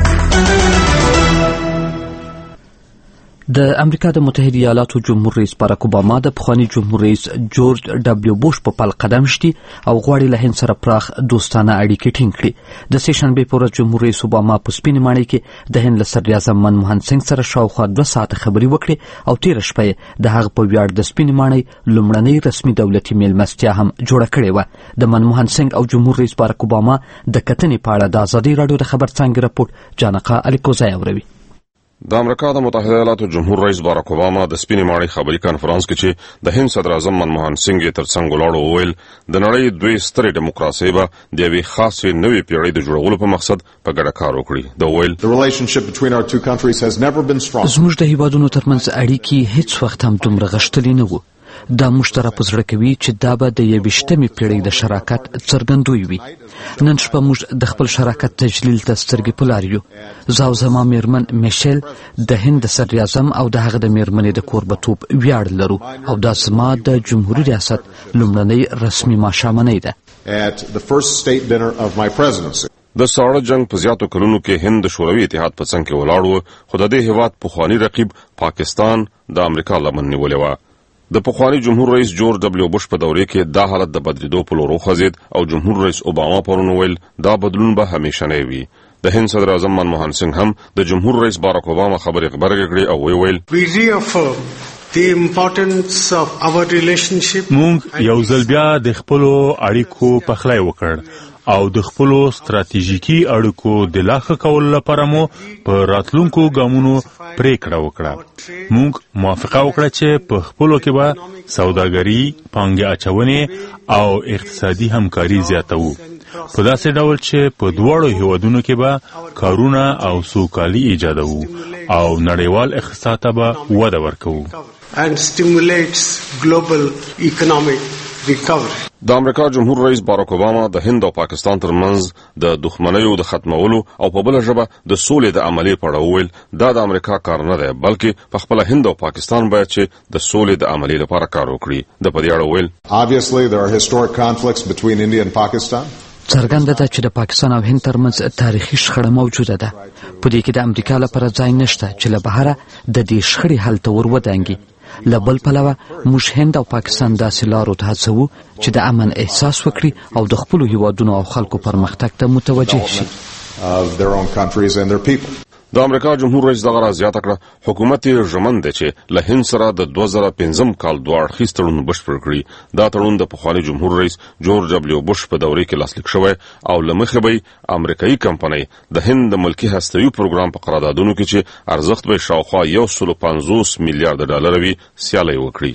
د امریکا د متحده ایالاتو جمهور رئیس باراک اوباما د پخوانی جمهور رئیس جورج ډبلیو بوش په پل قدم شتي او غواړي له هند سره پراخ دوستانه اړیکې ټینګ کړي. د سه شنبې په ورځ جمهور رئیس اوباما په سپینې ماڼۍ کې د هند له صدر اعظم منموهن سنگ سره شاوخوا 2 ساعته خبرې وکړې او تیر شپه د هغه په ویاړ د سپینې ماڼۍ لومړنۍ رسمي دولتي میلمستیا هم جوړه کړې و. د منموهن سنگ او جمهور رئیس باراک اوباما د کتنې په اړه د ازادي راډیو د خبر څانګې راپور جانقه الیکوزای اوروي. د امریکا د متحده ایالاتو جمهور رئیس باراک اوباما د سپینې ماڼۍ خبري کانفرنس کې چې د هند صدر اعظم منموهن سنگ ترڅنګ ولاړو وویل د نړۍ دوی سترې دیموکراسي به د یوې خاصې نوې پیړۍ د جوړولو په مقصد په ګډه کار وکړي. د وویل زموږ د هیوادونو ترمنځ اړیکې هیڅ وخت هم دومره غښتلې نه وو. دا موږ ته راپزړه کوي چې دا به د 21مې پیړۍ د شراکت څرګندوی وي. نن شپه موږ د خپل شراکت تجلیل ته سترګې په لار یو. زه او زما میرمن میشل د هند د صدر اعظم او د هغه د میرمنې د کوربتوب ویاړ لرو او دا زما د جمهوریت ریاست لومړنۍ رسمي ماښامنۍ ده. د ساړه جنگ په زیاتو کلونو کې هند د شوروي اتحاد په څنګ کې ولاړ و، خو د دې هیواد پخوانی رقیب پاکستان د امریکا لمن نیولې و. د پخوانی جمهور رئیس جورج ډبلیو بوش په دورې کې دا حالت د بدلیدو په لور وخوځید او جمهور رئیس اوباما پرون ویل دا بدلون به همیشه نه وي. د هند صدر اعظم منموهن سنگ هم د جمهور رئیس باراک اوباما خبرې خبرې کړې او ویل مونږ یو ځل بیا د خپلو اړیکو پخلی وکړ او د خپلو ستراتیژیکي اړیکو د لا ښه کولو لپاره مو په راتلونکو ګامونو پریکړه وکړه. مونږ موافقه وکړه چې په خپلو کې به سوداګري، پانګې اچونې او اقتصادي همکاري زیاتوو په داسې ډول چې په دواړو هیوادونو کې به کارونه او سوکالي ایجادوو او نړیوال اقتصاد ته به وده ورکوو. د امریکا جمهور رئیس باراک اوباما د هند او پاکستان ترمنځ د دښمنیو د ختمولو او په بل ژبه د سولې د عملي په اړه وویل دا د امریکا کار نه دی، بلکې په خپل هند او پاکستان باید چې د سولې د عملي لپاره کار وکړي. د په دې اړه وویل څرګنده ده چې د پاکستان او هند ترمنځ تاریخي شخړه موجوده ده. په دې کې د امریکا لپاره ځای نشته چې له بهره د دې شخړې حل ته ورودانګي. له بل پلوه موږ هند او پاکستان داسې لارو ته هڅوو چې د امن احساس وکړي او د خپلو هیوادونو او خلکو پرمختګ ته متوجه شي. د امریکا جمهور رئیس دغه راز زیاته کړه حکومت یې ژمن دی چې له هند سره د 2015 کال دوه اړخیز تړون بشپړ کړي. دا تړون د پخواني جمهور رئیس جورج دبلیو بوش په دورې کې لاسلیک شوی او له مخې به امریکایي کمپنۍ د هند د ملکي هستوي پروګرام په قراردادونو کې چې ارزښت به شاوخوا 150 میلیارډ ډالر وي سیالي وکړي.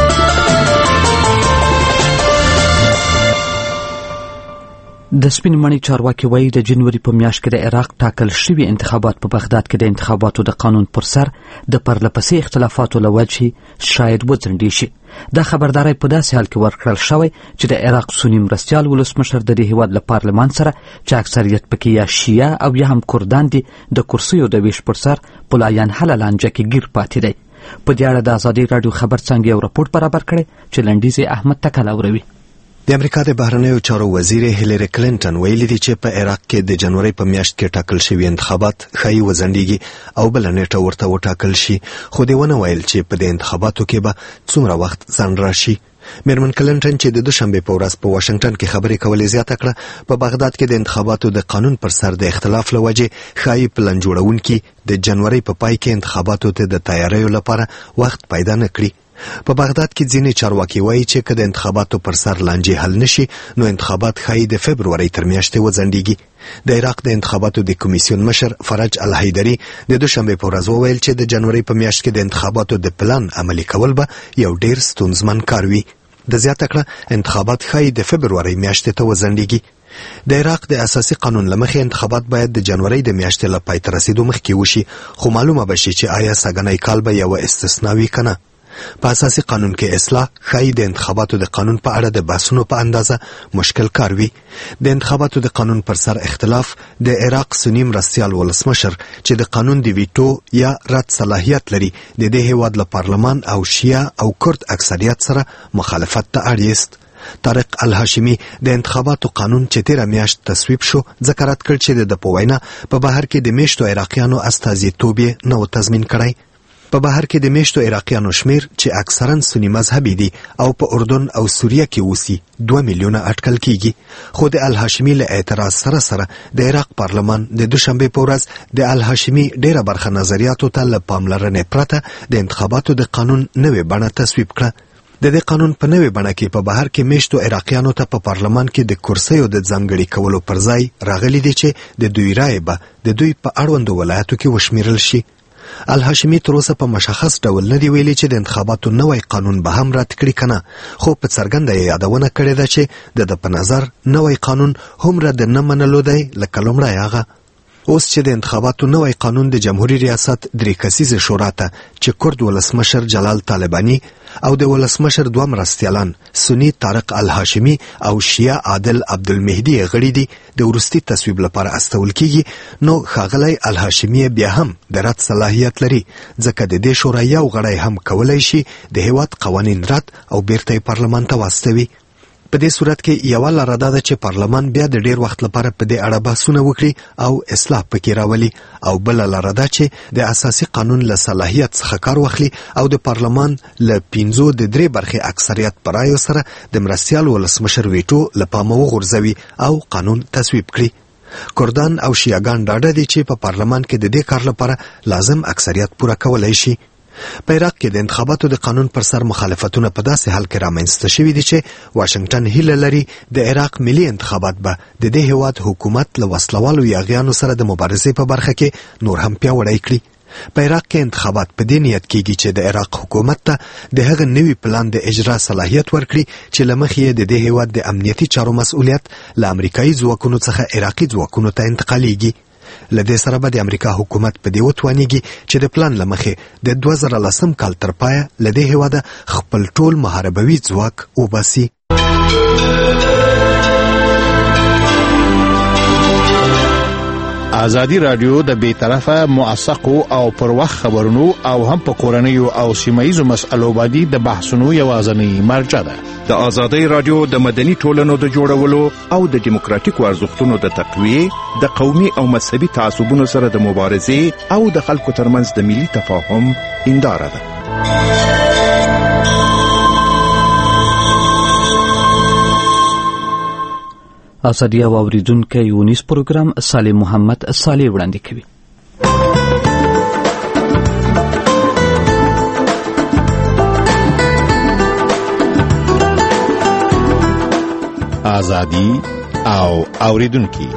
د سپین مڼې چارواکي وایي د جنوري په میاشت کې د عراق ټاکل شوي انتخابات په بغداد کې د انتخاباتو د قانون پر سر د پرلپسې اختلافاتو له وجې شاید وځنډي شي. دا خبرداری په داسې حال کې ورکړل شوی چې د عراق سنی مرستیال ولسمشر د دې هیواد له پارلمان سره چې اکثریت پکې یا شیعه او یا هم کردان دي د کرسیو د ویش پر سر په لاینحله لانجه کې ګیر پاتې دی. په دې اړه د ازادي راډیو خبر څانګې یو راپور برابر کړی چې لنډیز احمد تکل اوروي. د امریکا د بهرنیو چارو وزیر هیلری کلینټن ویلي دی چې په عراق کې د جنوري په میاشت کې ټاکل شوی انتخابات ښایي وځنډیږي او بل نیټه ورته وټاکل شي، خو دی ونه ویل چې په دې انتخاباتو کې به څومره وخت ځنډ راشي. میرمن کلینټن چې د دوشنبه په ورځ په واشنگټن کې خبرې کولې زیاته کړه په بغداد کې د انتخاباتو د قانون پر سر د اختلاف لوجه ښایي پلان جوړونکي د جنوري په پای کې انتخاباتو ته د تیاریو لپاره وخت پیدا نه کړي. په بغداد کې ځینې چارواکي وایي چې که د انتخاباتو پر سر لانجې حل نشي نو انتخابات ښایي د فبروري تر میاشتې وځنډیږي. د عراق د انتخاباتو د کمیسیون مشر فرج الحیدری د دوشنبه په ورځ وویل چې د جنوري په میاشت کې د انتخاباتو د پلان عملي کول به یو ډیر ستونزمن کار وي. د زیاته کړه انتخابات ښایي د فبروري میاشتې ته وځنډیږي. د عراق د اساسي قانون لمخې انتخابات باید د جنوري د میاشتې له پای ته رسیدو مخکې وشي، خو معلومه بشي چې آیا سږنی کال به یو استثنا وي کنه. په اساسي قانون کې اصلاح ښایي د انتخاباتو د قانون په اړه د بحثونو په اندازه مشکل کار وي. د انتخاباتو د قانون پر سر اختلاف د عراق سنی مرستیال ولسمشر چې د قانون د ویټو یا رد صلاحیت لري د دې هیواد له پارلمان او شیعه او کرد اکثریت سره مخالفت ته اړ است. طارق الهاشمی د انتخاباتو قانون چې تیره میاشت تصویب شو ځکه رد کړ چې د پوینا په بهر کې د میشتو عراقیانو استازیتوب یې نه و تضمین کړی. په بهر کې د میشتو عراقیانو شمیر چې اکثرا سنی مذهبي دي او په اردن او سوریه کې اوسي 2 میلیونه اټکل کیږي. خو د الهاشمی له اعتراض سره سره د عراق پارلمان د دوشنبه په ورځ د الهاشمی ډیره برخه نظریاتو ته له پاملرنې پرته د انتخاباتو د قانون نوې بڼه تصویب کړه. د دې قانون په نوې بڼه کې په بهر کې میشتو عراقیانو ته په پارلمان کې د کرسیو د ځانګړي کولو پر ځای راغلي دي چې د دوی رایې به د دوی په اړوندو ولایتو کې وشمیرل شي. الهاشمی تر اوسه په مشخص ډول نه دی ویلي چې د انتخاباتو نوی قانون به هم رد کړي کنه، خو په څرګنده یې یادونه کړې ده چې د په نظر نوی قانون هومره د نه منلو دی لکه لومړی هغه. اوس چې د انتخاباتو نوی قانون د جمهوریت ریاست 3 کسیزه شورا ته چې کرد ولسمشر جلال طالبانی او د ولسمشر دوه مرستیالان سنی طارق الهاشمی او شیعه عادل عبدالمهدی غړي دي د ورستي تصویب لپاره استول کیږي، نو ښاغلی الهاشمی بیا هم د رد صلاحیت لري ځکه د دې شورا یو غړی هم کولای شي د هیواد قوانین رد او بیرته پارلمان ته واستوي. په دې صورت کې یو لاره ده چې پارلمان بیا د ډیر وخت لپاره په دې اړه بحثونه وکړي او اصلاح پکې راولي، او بل لاره ده چې د اساسي قانون له صلاحیت څخه کار واخلي او د پارلمان له 5 د 3 برخې اکثریت پر رایو سره د مرستیال ولسمشر ویټو له پامه وغورځوي او قانون تصویب کړي. کردان او شیعاګان ډاډه دي چې په پارلمان کې د دې کار لپاره لازم اکثریت پوره کولای شي. په عراق کې د انتخاباتو د قانون پر سر مخالفتونه په داسې حال کې رامنځته شوي دي چې واشنگټن هیله لري د عراق ملي انتخابات به د دې هیواد حکومت له وسلوالو یاغیانو سره د مبارزې په برخه کې نور هم پیاوړی کړي. په عراق کې انتخابات په دې نیت کېږي چې د عراق حکومت ته د هغه نوي پلان د اجرا صلاحیت ورکړي چې له مخې یې د دې هیواد د امنیتي چارو مسؤلیت له امریکایي ځواکونو څخه عراقي ځواکونو ته انتقالیږي. له دې سره به د امریکا حکومت په دې وتوانیږي چې د پلان له مخې د 2010 کال تر پایه له دې هیواده خپل ټول محاربوي ځواک وباسي. ازادي رادیو د بیطرفه موثقو او پر وخت خبرونو او هم په کورنیو او سیمایي مسألو باندې د بحثونو یوازنی مرجع ده. د ازادي رادیو د مدني ټولنو د جوړولو او د دیموکراتیکو ارزښتونو د تقویه، د قومي او مذهبي تعصبونو سره د مبارزې او د خلکو ترمنځ د ملي تفاهم هنداره ده. ازادي او اوریدونکو یونیس پروګرام صالح محمد صالح وړاندې کوي. ازادي او اوریدونکو.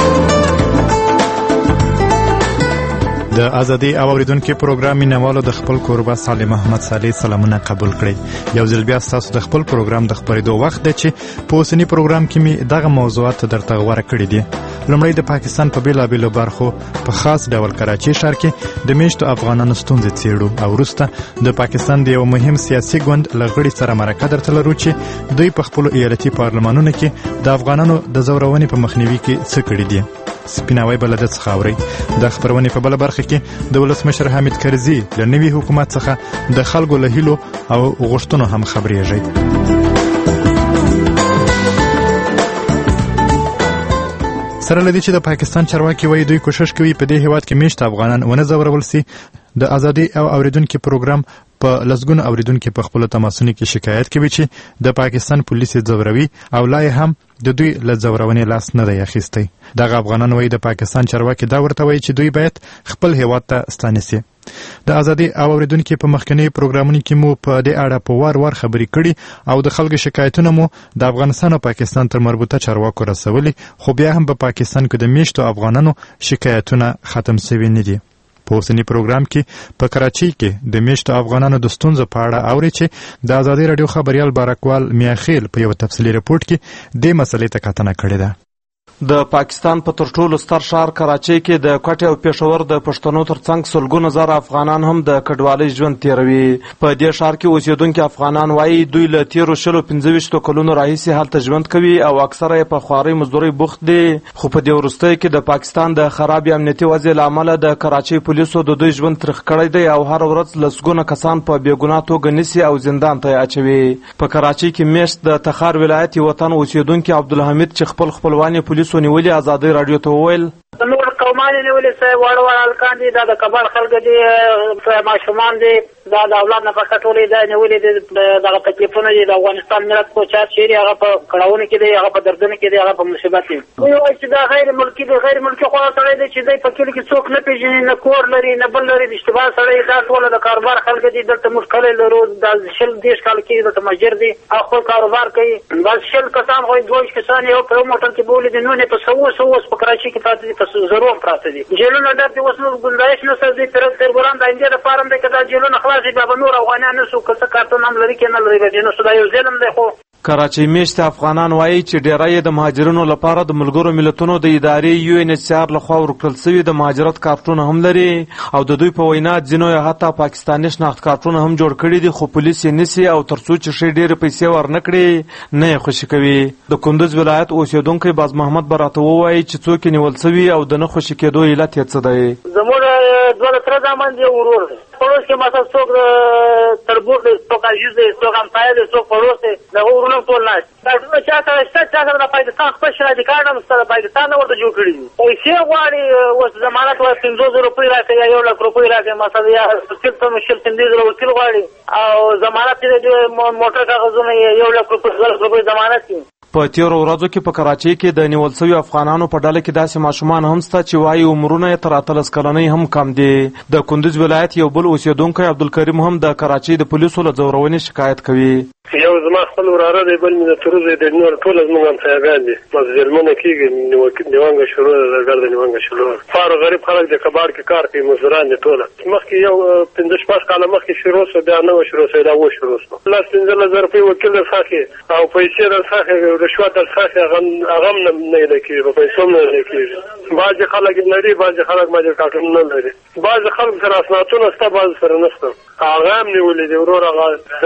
د ازادي او اوریدونکو پروګرام مینوالو د خپل کوربه صالح محمد صالح سلامونه قبول کړئ. یو ځل بیا تاسو د خپل پروګرام د خبرېدو وخت دی چې په اوسنی پروګرام کې می دغه موضوعات درته غوړه کړې دي. لومړی د پاکستان په بیلابیلو برخو په خاص ډول کراچي ښار کې د میشتو افغانانو ستونزې څیړو او وروسته د پاکستان د یو مهم سیاسي ګوند له غړي سره مرکه درته لرو چې دوی په خپلو ایالتي پارلمانونو کې د افغانانو د ځورونې په مخنیوي کې څه کړي دي. سپیناوی بلده څخه اوري. د خبرونې په بل برخه کې د ولسمشر حامد کرزي له نوي حکومت څخه د خلکو له هیلو او غوښتنو هم خبرېږي. سره لدی چې د پاکستان چارواکي وایي دوی کوشش کوي په دې هیواد کې میشت افغانان ونه ځورول سي. د ازادي او اوریدونکو پروګرام په لسګونو اوریدونکو په خپل تماسونو کې شکایت کوي چې د پاکستان پولیس ځوروي او لا هم د دوی له ځورونې لاس نه دی اخیستی. دغه افغانان وایي د پاکستان چارواکي دا ورته وایي چې دوی باید خپل هیواد ته ستانه سي. د ازادي او اوریدونکو په مخکنی پروګرامونو کې مو په دې اړه په وار خبرې کړي او د خلکو شکایتونه مو د افغانستان او پاکستان تر مربوطه چارواکو رسولي، خو بیا هم په پاکستان کې د میشتو افغانانو شکایتونه ختم شوي نه دي. په اوسنی پروګرام کې په کراچۍ کې د میشتو افغانانو د ستونزو په اړه اوري چې د ازادي رادیو خبريال بارکوال میاخیل په یو تفصیلي رپورټ کې دې مسلې ته کتنه کړې ده. د پاکستان په تر ټولو ستر ښار کراچۍ کې د کوټې او پېښور د پښتنو ترڅنګ سلګونه زره افغانان هم د کډوالۍ ژوند تیروي. په دې ښار کې اوسېدونکي افغانان وایي دوی له تیرو 25 کلونو راهیسې هلته ژوند کوي او اکثره یې په خوارۍ مزدورۍ بوخت دي، خو په دې وروستیو کې د پاکستان د خراب امنیتي وضع له امله د کراچۍ پولیسو د دوی ژوند تریخ کړی دی او هر ورځ لسګونه کسان په بېګناه توګه نیسي او زندان ته یې اچوي. په کراچۍ کې میشت د تخار ولایت یو وطن اوسېدونکي عبدالحمید چې خپلوان یې پولیسو نیولي ازادي رادیو ته وویل نور قومان نیولې سه وړ الکان دي دا د کبار خلک دي ماشومان دي دا د اولاد نه پکې ټولې دا نیولې دغه تکلیفونه دي د افغانستان ملت کو چا شيري هغه په کړهونه کې دي هغه په دردونه کې دي هغه په مصیبت دي. وایي چې دا غیر ملکی دي غیر ملکی خو سره دي چې دای په کلی کې څوک نه پیژني نه کور لري نه بل لري د اشتباه سره دا ټول د کاروبار خلک دي دلته مشکل لرو د شل دیش کال کې د تمجر دي خپل کاروبار کوي بس شل کسان وایي دوه کسان یو په موټر کې بولې دي نو نه په سوس په کراچۍ کې پاتې دي په ضرور پراته دي جیلونه درته وسنو ګنجایش نه سزي تر ګران د انده لپاره د کدا جیلونه خلاص دي به نور افغانان نسو کڅ کارتون هم لري کې نه لري به نو صدا یو ظلم دی. خو کراچۍ میشت افغانان وایي چې ډیری د مهاجرینو لپاره د ملګرو ملتونو د ادارې UNHCR لخوا ورکړل شوي د مهاجرت کارتونه هم لري او د دوی په وینا ځینو یې حتی پاکستاني شناخت کارتونه هم جوړ کړي دي، خو پولیس یې نیسي او تر څو چې ښې ډېرې پیسې ورنکړي نه یې خوشي کوي. د کندوز ولایت اوسېدونکی باز محمد به راته ووایي چې څوک یې نیول شوي او د نه خوشي کېدو علت یې څه دی. زموږ دوه تر زمان دی ورور دی پروس کې مثلا څوک تربور دی څوک عزیز دی څوک همسایه دی څوک پروس دی د ورونو ټول نه دا چا سره د پاکستان خپل شرایط کارډ سره پاکستان ورته جوړ کړی دي. پیسې غواړي اوس ضمانت ور 500 روپۍ راکړي یا 1 لک روپۍ راکړي مثلا یا سکل ته مشل 500 وکیل غواړي او ضمانت دې موټر کاغذونه 1 لک روپۍ ضمانت دي. په تیرو ورځو کې په کراچۍ کې د نیول شویو افغانانو په ډله کې داسې ماشومان هم شته چې وایي عمرونه یې تر 13 کلنۍ هم کم دي. د کندوز ولایت یو بل اوسېدونکی عبدالکریم هم د کراچۍ د پولیسو له ځورونې شکایت کوي. یو زما خپل وراره دی بل مې د تروزې د نور ټول زموږ همسایه‌ګان دي بس ظلمونه کېږي نیوانګه شروع ده ګرده نیوانګه شروع فار غریب خلک د کباړ کې کار کوي مزدوران دي ټوله مخکې یو 15 کاله مخکې شروع شو بیا نه شروع شو دا و شروع شو لاس 15000 روپۍ وکیل درڅخه او پیسې درڅخه رشوت درڅخه هغه نه لکې په پیسو نه لکې بعض خلک لري بعض خلک ماجر کارتون نه لري بعض خلک سره اسنادونه ستا بعض سره نشته هغه هم نیولې دي ورور هغه د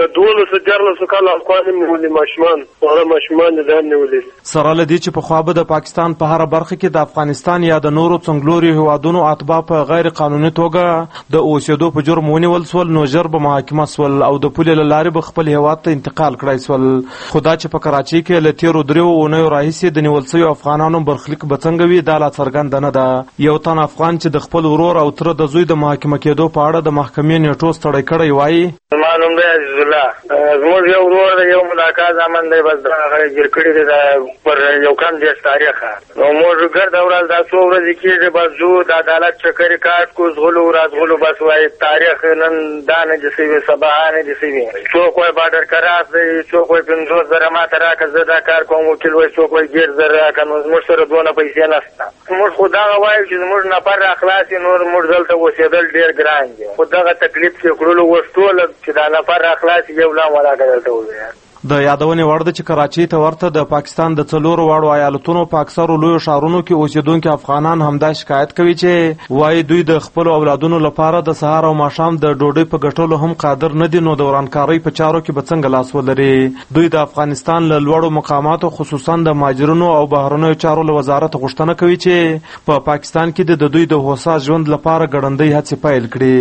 12 کال افغانان نیولې ماشومان وړه ماشومان دې هم نیولې. سره لدی چې په خوا به د پاکستان په هر برخه کې د افغانستان یا د نورو څنګلوري هوادونو اتباع په غیر قانوني توګه د اوسېدو په جرم ونیول سول نو ژر به محاکمه سول او د پولې له لارې به خپل هیواد ته انتقال کړای سول. خدا چې په کراچۍ کې له تیرو 3 اونیو راهیسې د نیول شویو افغانانو برخلیک به څنګه وي دا لا څرګند نه ده. یو تن افغان چې د خپل ورور او تر د زوی د محاکمه کېدو په اړه د محکمې نیټو ستړی کړی وایي معلوم دی عزیز الله زموږ یو ورور د یو ملاقات زمون دی بس دا غړي جوړ کړی دی پر یو کم د تاریخ نو موږ ګرد اورل دا څو ورځې کېږي بس زو د عدالت چکرې کاټ کو زغلو رازغلو بس وای تاریخ نن دا نه دي سوي سبا نه دي سوي څوک وای بارډر کراس دی څوک وای 50,000 ما ترا که زه دا کار کوم وکیل وای څوک وای 10,000 کنه موږ سره دونه پیسې نشته موږ خدا وایو چې موږ نفر اخلاص نور موږ دلته اوسېدل ډیر ګران دي خو دغه تکلیف چې کړلو وشتول چې دا نفر اخلاص یو لا ولا کړل د یادونې وړ ده چې کراچۍ ته ورته د پاکستان د 4 واړو ایالتونو په اکثرو لویو ښارونو کې اوسېدونکي افغانان همدا شکایت کوي چې وایي دوی د خپلو اولادونو لپاره د سهار او ماښام د ډوډۍ په ګټلو هم قادر نه دي نو د ورانکارۍ په چارو کې به څنګه لاس ولري دوی د افغانستان له لوړو مقاماتو خصوصا د مهاجرینو او بهرنیو چارو له وزارت غوښتنه کوي چې په پاکستان کې د دوی د هوسا ژوند لپاره ګړندۍ هڅې پیل کړي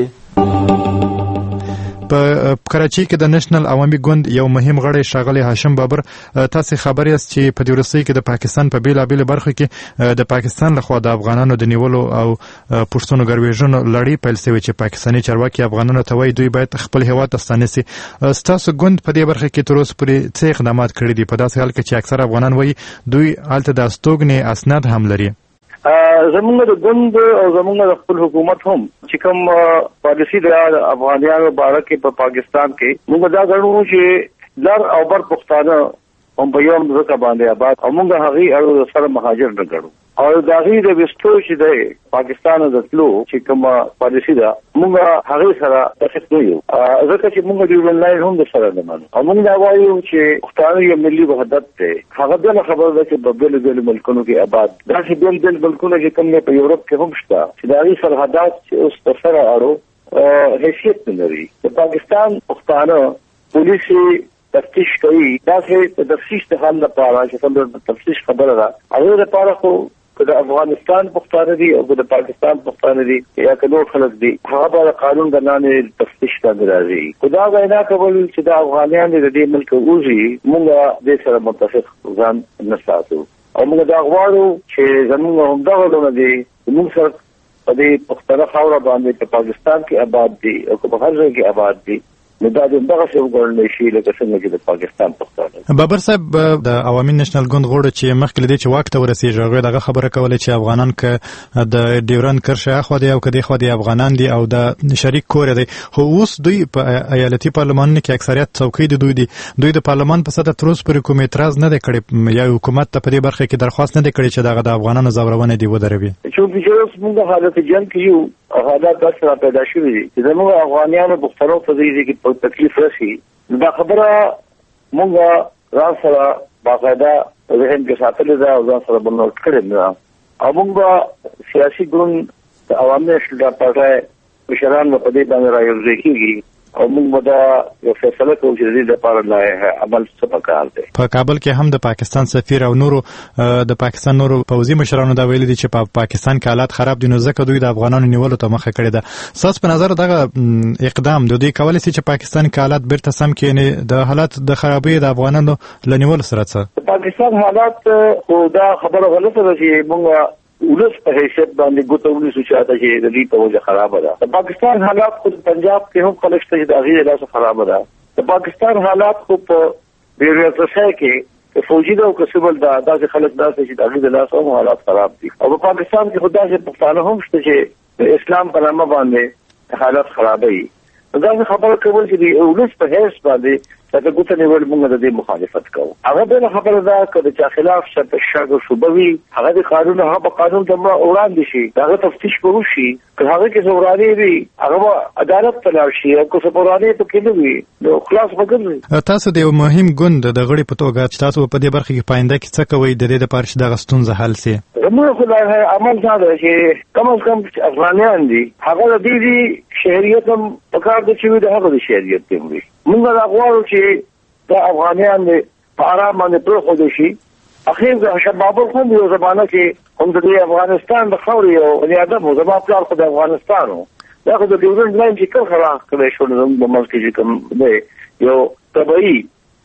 په کراچۍ کې د نېشنل عوامي ګوند یو مهم غړی ښاغلی هاشم بابر تاسو خبر یاست چې په دې وروستۍ کې د پاکستان په بیلابېلو برخو کې د پاکستان لخوا د افغانانو د نیولو او پښتون ګرویژنو لړۍ پیل شوې چې پاکستاني چارواکي افغانانو ته وایي دوی باید خپل هیواد ته ستانه شي ستاسو ګوند په دې برخه کې تر اوسه پورې څه اقدامات کړي دي په داسې حال کې چې اکثر افغانان وایي دوی هلته د استوګنې اسناد هم لري زمونږ د ګوند او زمونږ د خپل حکومت هم چې کوم پالیسی د افغانانو باره کې په پاکستان کې موږ دا غواړو چې لر او بر پښتانه هم په یو ځکه باندې آباد او موږ هغه اړو سره مهاجر نه غواړو او دا غي د وستو چې د پاکستان د تلو چې کوم پالیسی دا موږ هغه سره تفق نه یو ځکه چې موږ د ولای هم د سره نه مانو او موږ دا وایو چې پښتانه یو ملي وحدت ده هغه د خبره ده چې په بل ملکونو کې آباد دا چې بل ملکونو کې کوم په یورپ کې هم شته چې دا غي سرحدات اوس سره اړو حیثیت نه لري د پاکستان پښتانه پولیسي تفتیش کوي دا چې تفتیش ته حل لپاره چې څنګه تفتیش خبره ده هغه لپاره خو د افغانستان پښتانه دي او د پاکستان پښتانه دي یا کله خلک دي هغه به قانون د نامې تفتیش ته راځي خدا غوښنه کوي چې د افغانانو د دې ملک اوږي موږ د سره متفق ځان نه ساتو او موږ دا غواړو چې زموږ هم دا ولونه دي موږ سره په دې پښتنه خاور باندې په پاکستان کې آباد دي او په هر ځای کې آباد دي نو دا دغه څه وګورل شي لکه څنګه چې د پاکستان پښتانه بابر صاحب د عوامي نېشنل ګوند غوړ چې مخکې لدی چې واک ته ورسیږي هغه دغه خبره کوله چې افغانان ک د ډیورن کرښه خو دی او کدي خو دی افغانان دي او د شریک کور دی خو اوس دوی په ایالتي پارلمان کې اکثریت څوکۍ دي دوی د پارلمان په سطح تر اوسه پورې کوم اعتراض نه دی کړی یا حکومت ته په دې برخه کې درخواست نه دی کړی چې دغه د افغانانو زورونه دی ودروي چې موږ حالت جنگ کې یو حالات داسې پیدا شوي دي چې زموږ افغانانو پښتنو ته دې کې په تکلیف راشي دا خبره موږ راسره باقاعده ذهن کې ساتلې ده او ځان سره بنور کړې ده او موږ سیاسي ګوند د عوامي نېشنل پارټي مشران په دې باندې رايوځي کېږي او موږ دا یو فیصله کوو چې دې لپاره لایحه عمل څه پکار دی په کابل کې هم د پاکستان سفیر او نورو د پاکستان نورو پوځي مشرانو دا ویلي دي چې په پاکستان کې حالات خراب دي نو ځکه دوی د افغانانو نیولو ته مخه کړې ده ساس په نظر دغه اقدام د دوی کولای شي چې پاکستان کې حالات بیرته سم کړي د حالات د خرابې د افغانانو لنیول سره څه پاکستان حالات خو دا خبره غلطه ده چې موږ ولس په حیثیت باندې ګوتولي سوچاته چې د دې په وجه خراب ده د پاکستان حالات خو پنجاب کې هم خلک ته د اغیزه لاسه خراب ده د پاکستان حالات خو په بیرته کې فوجي او کسبل دا داسې خلک داسې چې د اغیزه لاسه هم حالات خراب دي او په پاکستان کې خدای چې پښتانه هم شته چې د اسلام په نامه باندې حالات خرابوي دا خبره کوي چې د ولس په حیث باندې دا ګوتنه ول موږ د دې مخالفت کوو هغه به خبره ده چې د خلاف شک او شوبوي هغه د قانون هغه قانون ته وړاندې شي هغه تفتیش وشي که هغه کې زوراني وي هغه عدالت ته لاړ شي او که زوراني په کې نه وي نو خلاص وګرځي تاسو د یو مهم ګوند د غړي په توګه چې تاسو په دې برخه کې پاینده کې څه کوي د دې لپاره چې د غستون حل شي موږ خدای عمل دا چې کم از کم افغانان دي هغه د دې شهریت هم په کار د چې د هغه د شهریت دی موږ راغواړو چې د افغانان په آرام باندې پر خو دي شي اخیر د شباب خو د زمانه کې هم د افغانستان د خوري او د ادب او زموږ پلان خو د افغانستانو دا خو د ډیورن لاین چې کوم خلاص کړی شو نو د ملک کې کوم دی یو طبيعي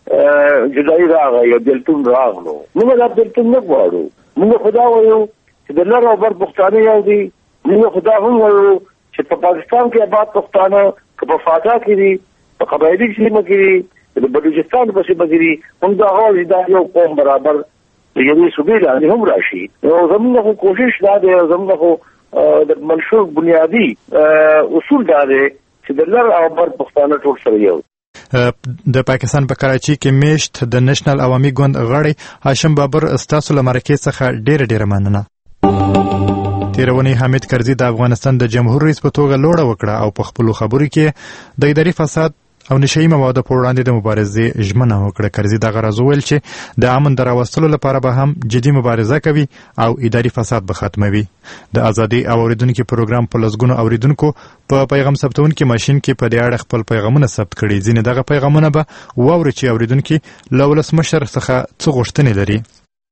جدای راغی یو دلتون راغلو موږ د دلتون نه غواړو موږ خدا وایو چې د لر او بر پښتانه یو دي موږ خدا هم وایو چې په پاکستان کې آباد پښتانه په فاټا کې دي په قبایلی سیمه کې د بلوچستان په سیمه هم دا غواړي دا یو قوم برابر یوې صوبې لاندې هم راشي. زموږ خو کوشش دا دی، زموږ خو د منشور بنیادی اصول دا دی چې د لر او بر پښتانه ټول سره یو. د پاکستان په کراچي کې میشت د نېشنل عوامي ګوند غړی هاشم بابر ستاسو له مرکې څخه ډېره مننه. تیرونی حامد کرزي د افغانستان د جمهور رئیس په توګه لوړه وکړه او په خپل خبرو کې د اداري فساد او نشئی موادو پر وړاندې د مبارزې ژمنه وکړه. کرزي دغه راز وویل چې د امن د راوستلو لپاره به هم جدي مبارزه کوي او اداري فساد به ختموي. د ازادي او اوریدونکو پروګرام په لسګونو اوریدونکو په پیغام ثبتونکو ماشين کې په دې اړه خپل پیغامونه ثبت کړي. ځینې دغه پیغامونه به واوري چې اوریدونکو له ولسمشر څخه څه غوښتنې لري.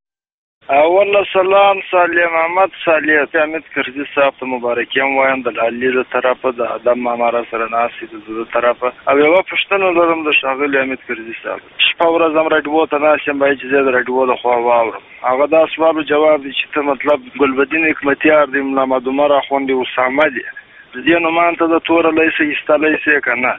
اول سلام صالح محمد صالح حامد کرزي صاحب ته مبارکیم وایم د علي له طرفه د ادم مامارا سره ناسي د طرفه او یو پښتنو لرم د شاغل حامد کرزي صاحب. شپه ورځ هم راډیو ته ناسم بای چې زه د راډیو د خوا واورم. هغه دا سوال جواب دي چې ته مطلب ګلبدین حکمتیار دی ملا مدمر اخوندي اسامه دي دې نو مانته د تور لیسه استلای سي کنه.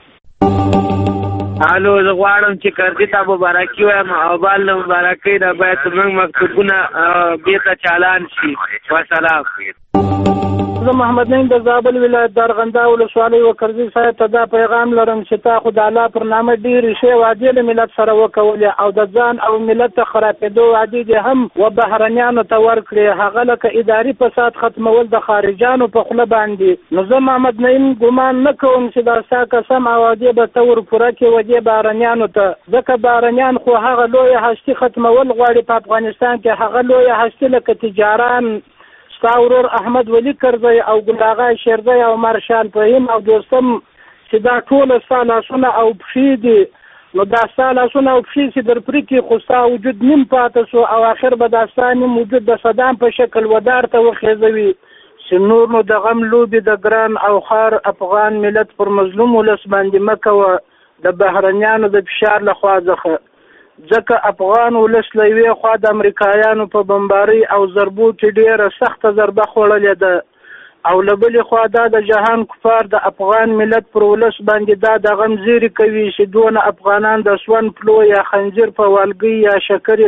الو زه غواړم چې کرزي ته مبارکي وایم او بل مبارکي دا باید موږ مکتوبونه بیرته چالان شي. وسلام. زه محمد نعیم د زابل ولایت دارغنده ولسوالۍ و کرزي صاحب ته دا پیغام لرم چې تا خو د الله پر نامه ډېرې ښې وعدې له ملت سره وکولې او د ځان او ملت ته خرابېدو وعدې دې هم و بهرنیانو ته ورکړې، هغه لکه اداري فساد ختمول د خارجانو په خوله باندې. نو زه محمد نعیم ګمان نه کوم چې دا ستا قسم او وعدې به ته ورپوره کړې ودې بهرنیانو ته، ځکه بهرنیان خو هغه لویه هستي ختمول غواړي په افغانستان کې، هغه لویه هستي لکه تجاران ستا ورور احمد ولی کرزی او ګلاغا شیرزی او مارشال فهیم او دوستم چې دا ټول ستا لاسونه او پښې دي. نو دا ستا لاسونه او پښې چې در پرې کې خو ستا وجود نیم پاته سو او آخر به دا ستا نیم وجود د صدام په شکل ودار ته وخیزوي چې نور نو د غم لوبې د ګران او خار افغان ملت پر مظلوم ولس باندې مه کوه د بهرنیانو د فشار له خوا څخه، ځکه افغان ولس له یوې خوا د امریکایانو په بمبارۍ او ضربو کې ډېره سخته ضربه خوړلې ده او له بلې خوا دا د جهان کفار د افغان ملت پر ولس باندې دا د غم زیری کوي چې دونه افغانان د سون پلو یا خنجر په والګۍ یا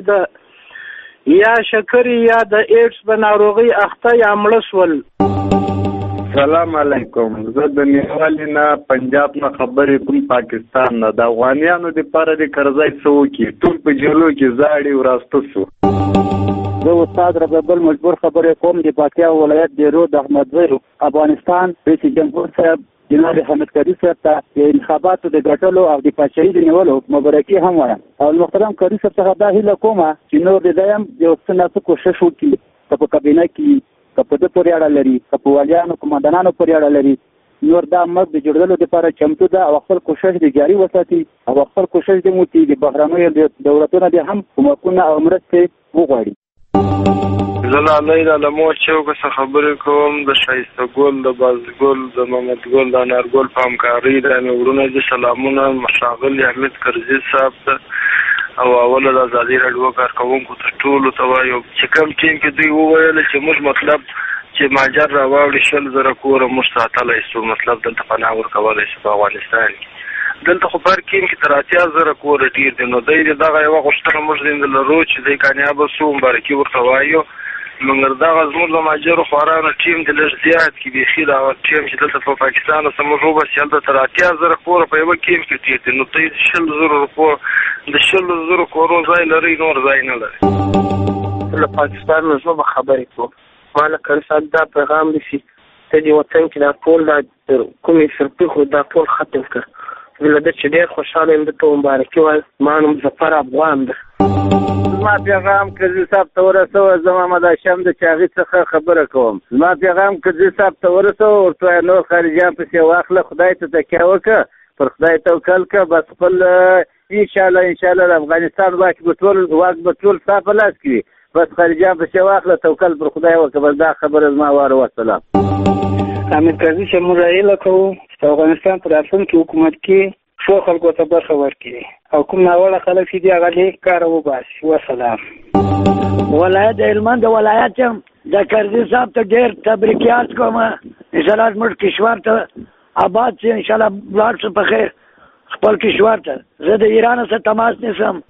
شکرې یا د ایډز په ناروغۍ اخته یا مړه شول. سلام علیکم. زه د نیوالي نه پنجاب نه خبرې کوم پاکستان نه. د افغانیانو دپاره د کرزی څه وکړي؟ ټول په جلو کې زاړي وراسته سو. زه استاد ربیع مجبور خبرې کوم د پکتیا ولایت د رود احمدزی افغانستان رئیس جمهور صاحب جناب حامد کرزي صاحب ته د انتخاباتو د ګټلو او د پاچاهۍ د نیولو مبارکي هم وایم او محترم کرزي صاحب څخه دا هیله کومه چې نور د دایم یو څه نه کوشش وکړي چې په کابینه کې په دې پورې اړه لري، په والیانو کمانډانانو پورې اړه لري. نور دا مرګ د جوړولو لپاره چمتو ده او خپل کوشش دې جاري وساتي او خپل کوشش دې مو چې د بهرنیو دولتونو دې هم کومکونه او مرستې وغواړي. زه له لیلا له مور چوکه څخه خبرې کوم. د شایسته ګل، د بازګل، د محمد ګل، د انارګل په همکارۍ دا مې وروڼه دي سلامونه ښاغلي حامد کرزي صاحب ته او اوله د ازادي راډیو کارکوونکو ته ټولو ته وایم چې کوم ټیم کې دوی وویل چې موږ مطلب چې ماجر راواوړي 100,000 کوره موږ ساتلی سو، مطلب دلته پناه ورکولی سو په افغانستان کې. دلته خو په هر ټیم کې تر 80,000 کوره ډېر دي. نو دی دغه یوه غوښتنه موږ دې لرو چې دی کامیابه سو، مبارکي ورته وایو. مګر دغه زموږ د ماجرو خوارانو ټیم د لږ زیات کې بیخي دا ټیم چې دلته په پاکستان سره موږ وباسي هلته تر 80,000 کوره په یوه ټیم کې تېر دي. نو ته د 100,000 کورو ځای لري، نور ځای نه لري. له پاکستان نه زه به خبرې کوم. ما له کرزي صاحب دا پیغام نیسي ته دې وطن کې دا ټول دا کومې فرقې خو دا ټول ختم کړه. زه له ده چې ډېر خوشحاله یم، ده ته مبارکي وایم. ما نوم ظفر افغان ده. زما پیغام کرزي صاحب ته ورسوه. زه محمد هاشم د چاغي څخه خبره کوم. زما پیغام کرزي صاحب ته ورسوه، ورته نور خارجیان پسې واخله، خدای ته تکیه وکړه، پر خدای توکل کړه، بس خپل انشاءالله د افغانستان واک به ټول ستا په لاس کې وي، بس خارجیان پسې واخله، توکل پر خدای وکړه. بس دا خبره زما واره. وسلام. حامد کرزي چې موږ هیله کوو چې افغانستان په راتلونکي حکومت کې ښو خلکو ته برخه ورکړي او کوم ناوړه خلک چې دي هغه دې کاره وباسي. وسلام. ولایت د هلمند ولایت یم. د کرزي صاحب ته ډېر تبریکات کوم. انشاءالله زموږ کشور ته آباد شي، انشاءالله ولاړ شو په خیر. خپل کشور ته. زه د ایران سره تماس نیسم.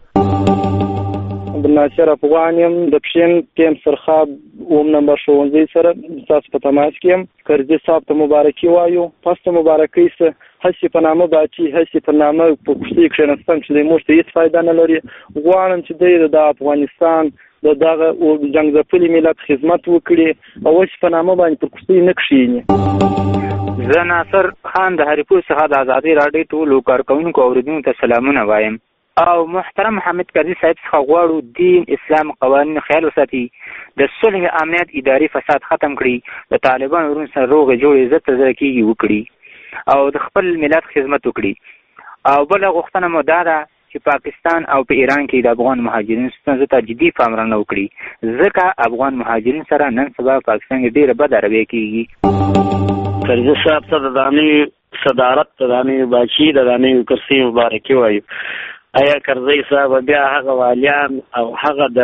عبدالناصر افغان یم د پښین کیم سرخاب اوم نمبر ښوونځي سره تاسو په تماس کې یم. کرزي صاحب ته مبارکي وایو. پس ته مبارکۍ سه هسې په نامه باچي هسې په نامه په کورسۍ کښېنستم چې دی موږ ته هېڅ فایده نه لري. غواړم چې دی د افغانستان د دغه جنګ ځپلي ملت خدمت وکړي او اوس په نامه باندې پر کورسۍ نه کښېني. زه ناصر خان د هریپور څخه د ازادۍ راډیو ټولو کارکوونکو او اورېدونکو ته سلامونه وایم. او محترم حامد کرزي صاحب څخه غواړو دین اسلام قوانین خیال وساتي، د صلح امنیت اداري فساد ختم کړي، د طالبان ورون سره روغې جوړې عزت ته زړه کېږي وکړي او د خپل ملت خدمت وکړي. او بله غوښتنه مو دا ده چې پاکستان او په ایران کې د افغان مهاجرینو ستونزو ته جدي پاملرنه وکړي، ځکه افغان مهاجرین سره نن سبا پاکستان کې ډېره بده رویه کېږي. کرزي صاحب ته د دانې صدارت د دانې باچي د دانې کرسي مبارکي وایو. آیا کرزي صاحب بیا هغه والیان او هغه د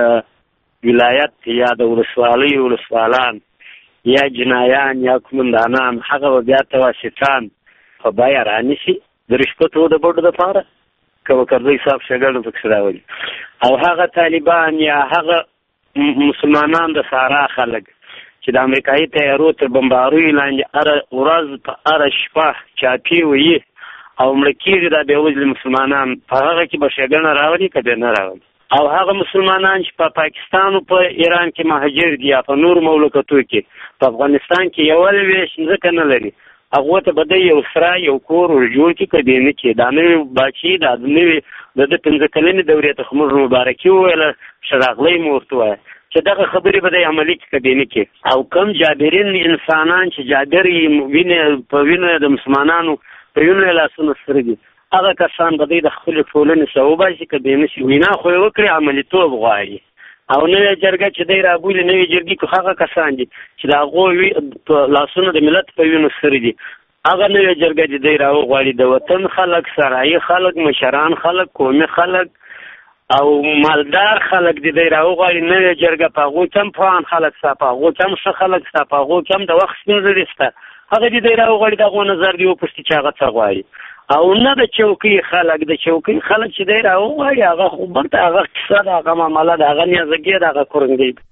ولایت یا د ولسوالان یا جنایان یا کومندانان هغه بیا تواسطان په بیا رانیسي د رشوتو د بورډ دپاره که کرزي صاحب شګړو پکښې راولي، او هغه طالبان یا هغه مسلمانان د سارا خلک چې د امریکایي تیارو تر بمباروي لاندې هره ورځ په هره شپه چاپي وي او مړه کېږي دا بېوزلي مسلمانان، په هغه کې به ښېګڼه راولي که بیا نه راولي. او هغه مسلمانان چې په پاکستان او په ایران کې مهاجر دي یا په نورو مملکتو کې په افغانستان کې یووالی ویش ځکه نه لري، هغو ته به دی یو سره یو کور ورجوړ کړي که دی نه کړي. دا نوې باچي دا نوې د ده 15 کلنې دورې ته خو موږ مبارکي وویله، ښه راغلی مو ورته ووایه چې دغه خبرې به دی عملي کړي که دی نه کړي. او کم جابرین انسانان چې جابر یې په وینه د مسلمانانو په وینو یې لاسونه سره دي، هغه کسان به دی د خپلې ټولنې څخه وباسي که دی نه شي. وینا خو یې وکړي، عملیتوب غواړي. او نوې جرګه چې دی رابولي نوې جرګې کې هغه کسان دي چې د هغو لاسونه د ملت په وینو سره دي، هغه نوې جرګه چې دی راوغواړي د وطن خلک، سرایي خلک، مشران خلک، قومي خلک او مالدار خلک دی راوغواړي نوې جرګه. په هغو کې هم پوهان خلک شته، په هغو کې هم ښه خلک شته، په هغو کې هم د وخت ستونزې شته، هغه دی راوغواړي د هغو نظر دی وپوښتي چې هغه څه غواړي. او نه د چوکۍ خلک، د چوکۍ خلک چې دی راوغواړي هغه خو برته هغه کیسه ده، هغه معامله ده، هغه نیازګي ده، هغه کورنګي ده.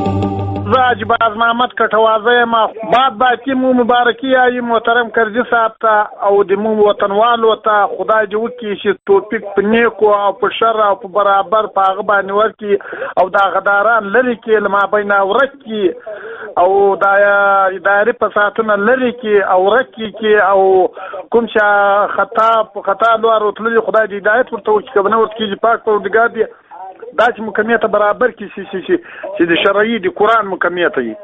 زه اجباز محمد کټوازه یم. بعد باقي مو مبارکي یایي محترم کرزي صاحب ته او د مو وطنوالو ته خدای دې وکړي چې توفیق په نیکو او په شر او په برابر په هغه باندې ورکړي او دا غداران لرې کړي له مابین ورک کړي او دا اداري فسادونه لرې کړي او ورک کړي او کوم چې خطا لوړ وتللي خدای دې هدایت ورته وکړي که به نه ورته کېږي پاک پروردګار دې داسې مکمیته برابر کړي چې د شرعي د قرآن مکمیته وي.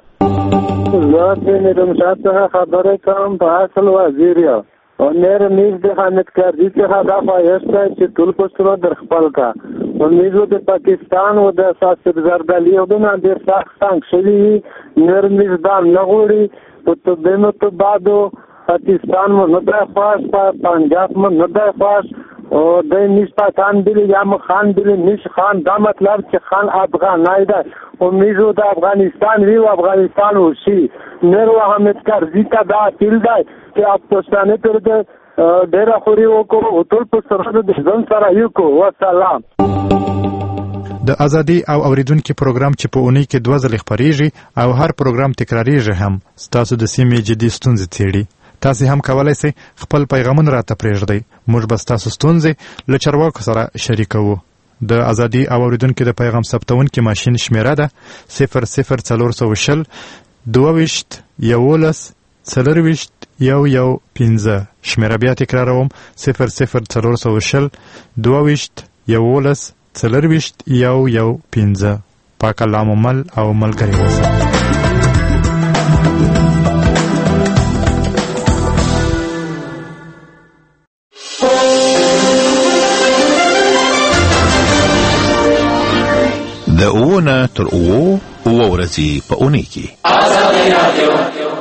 زه د نظام شاه څخه خبرې کوم په اصل وزیر یم او نیر نیز د حامد کرزي څخه دا خواهش دی چې ټول پښتانه در خپل کا او نیزو د پاکستان او د اساس زردالي او د ډېر سخت څنګه شوي نیر نیز دا نه غوړي په دینو ته بعدو پاکستان مو نه دی خواست پنجاب مو نه دی خواست او د نیش پاکستان بلی یا خان بلی نیش خان دا مطلب چې خان افغانای ده او میزو د افغانستان وی او افغانستان وشي نیر و حامد کرزي ته دا اپیل دی چې پښتانه پر د ډېر خوري وکړو او ټول په سره د ځان سره یو کو والسلام. د ازادي او اوریدونکو پروګرام چې په اونۍ کې 2 ځله خبريږي او هر پروګرام تکراریږي هم ستاسو د سیمې جدي ستونزې څېړي. تاسو هم کولای شئ خپل پیغامونه راته پرېږدئ، موږ به ستاسو ستونزې له چارواکو سره شریکوو. د ازادي او اوریدونکو د پیغام ثبتونکي ماشین شمیره ده 00420 22 11 415. شمیره بیا تکراروم 00420 22 11 415. پاک الله مو مل او ملګری اوسه. د اوونه تر اوو ورځې په اونۍ کې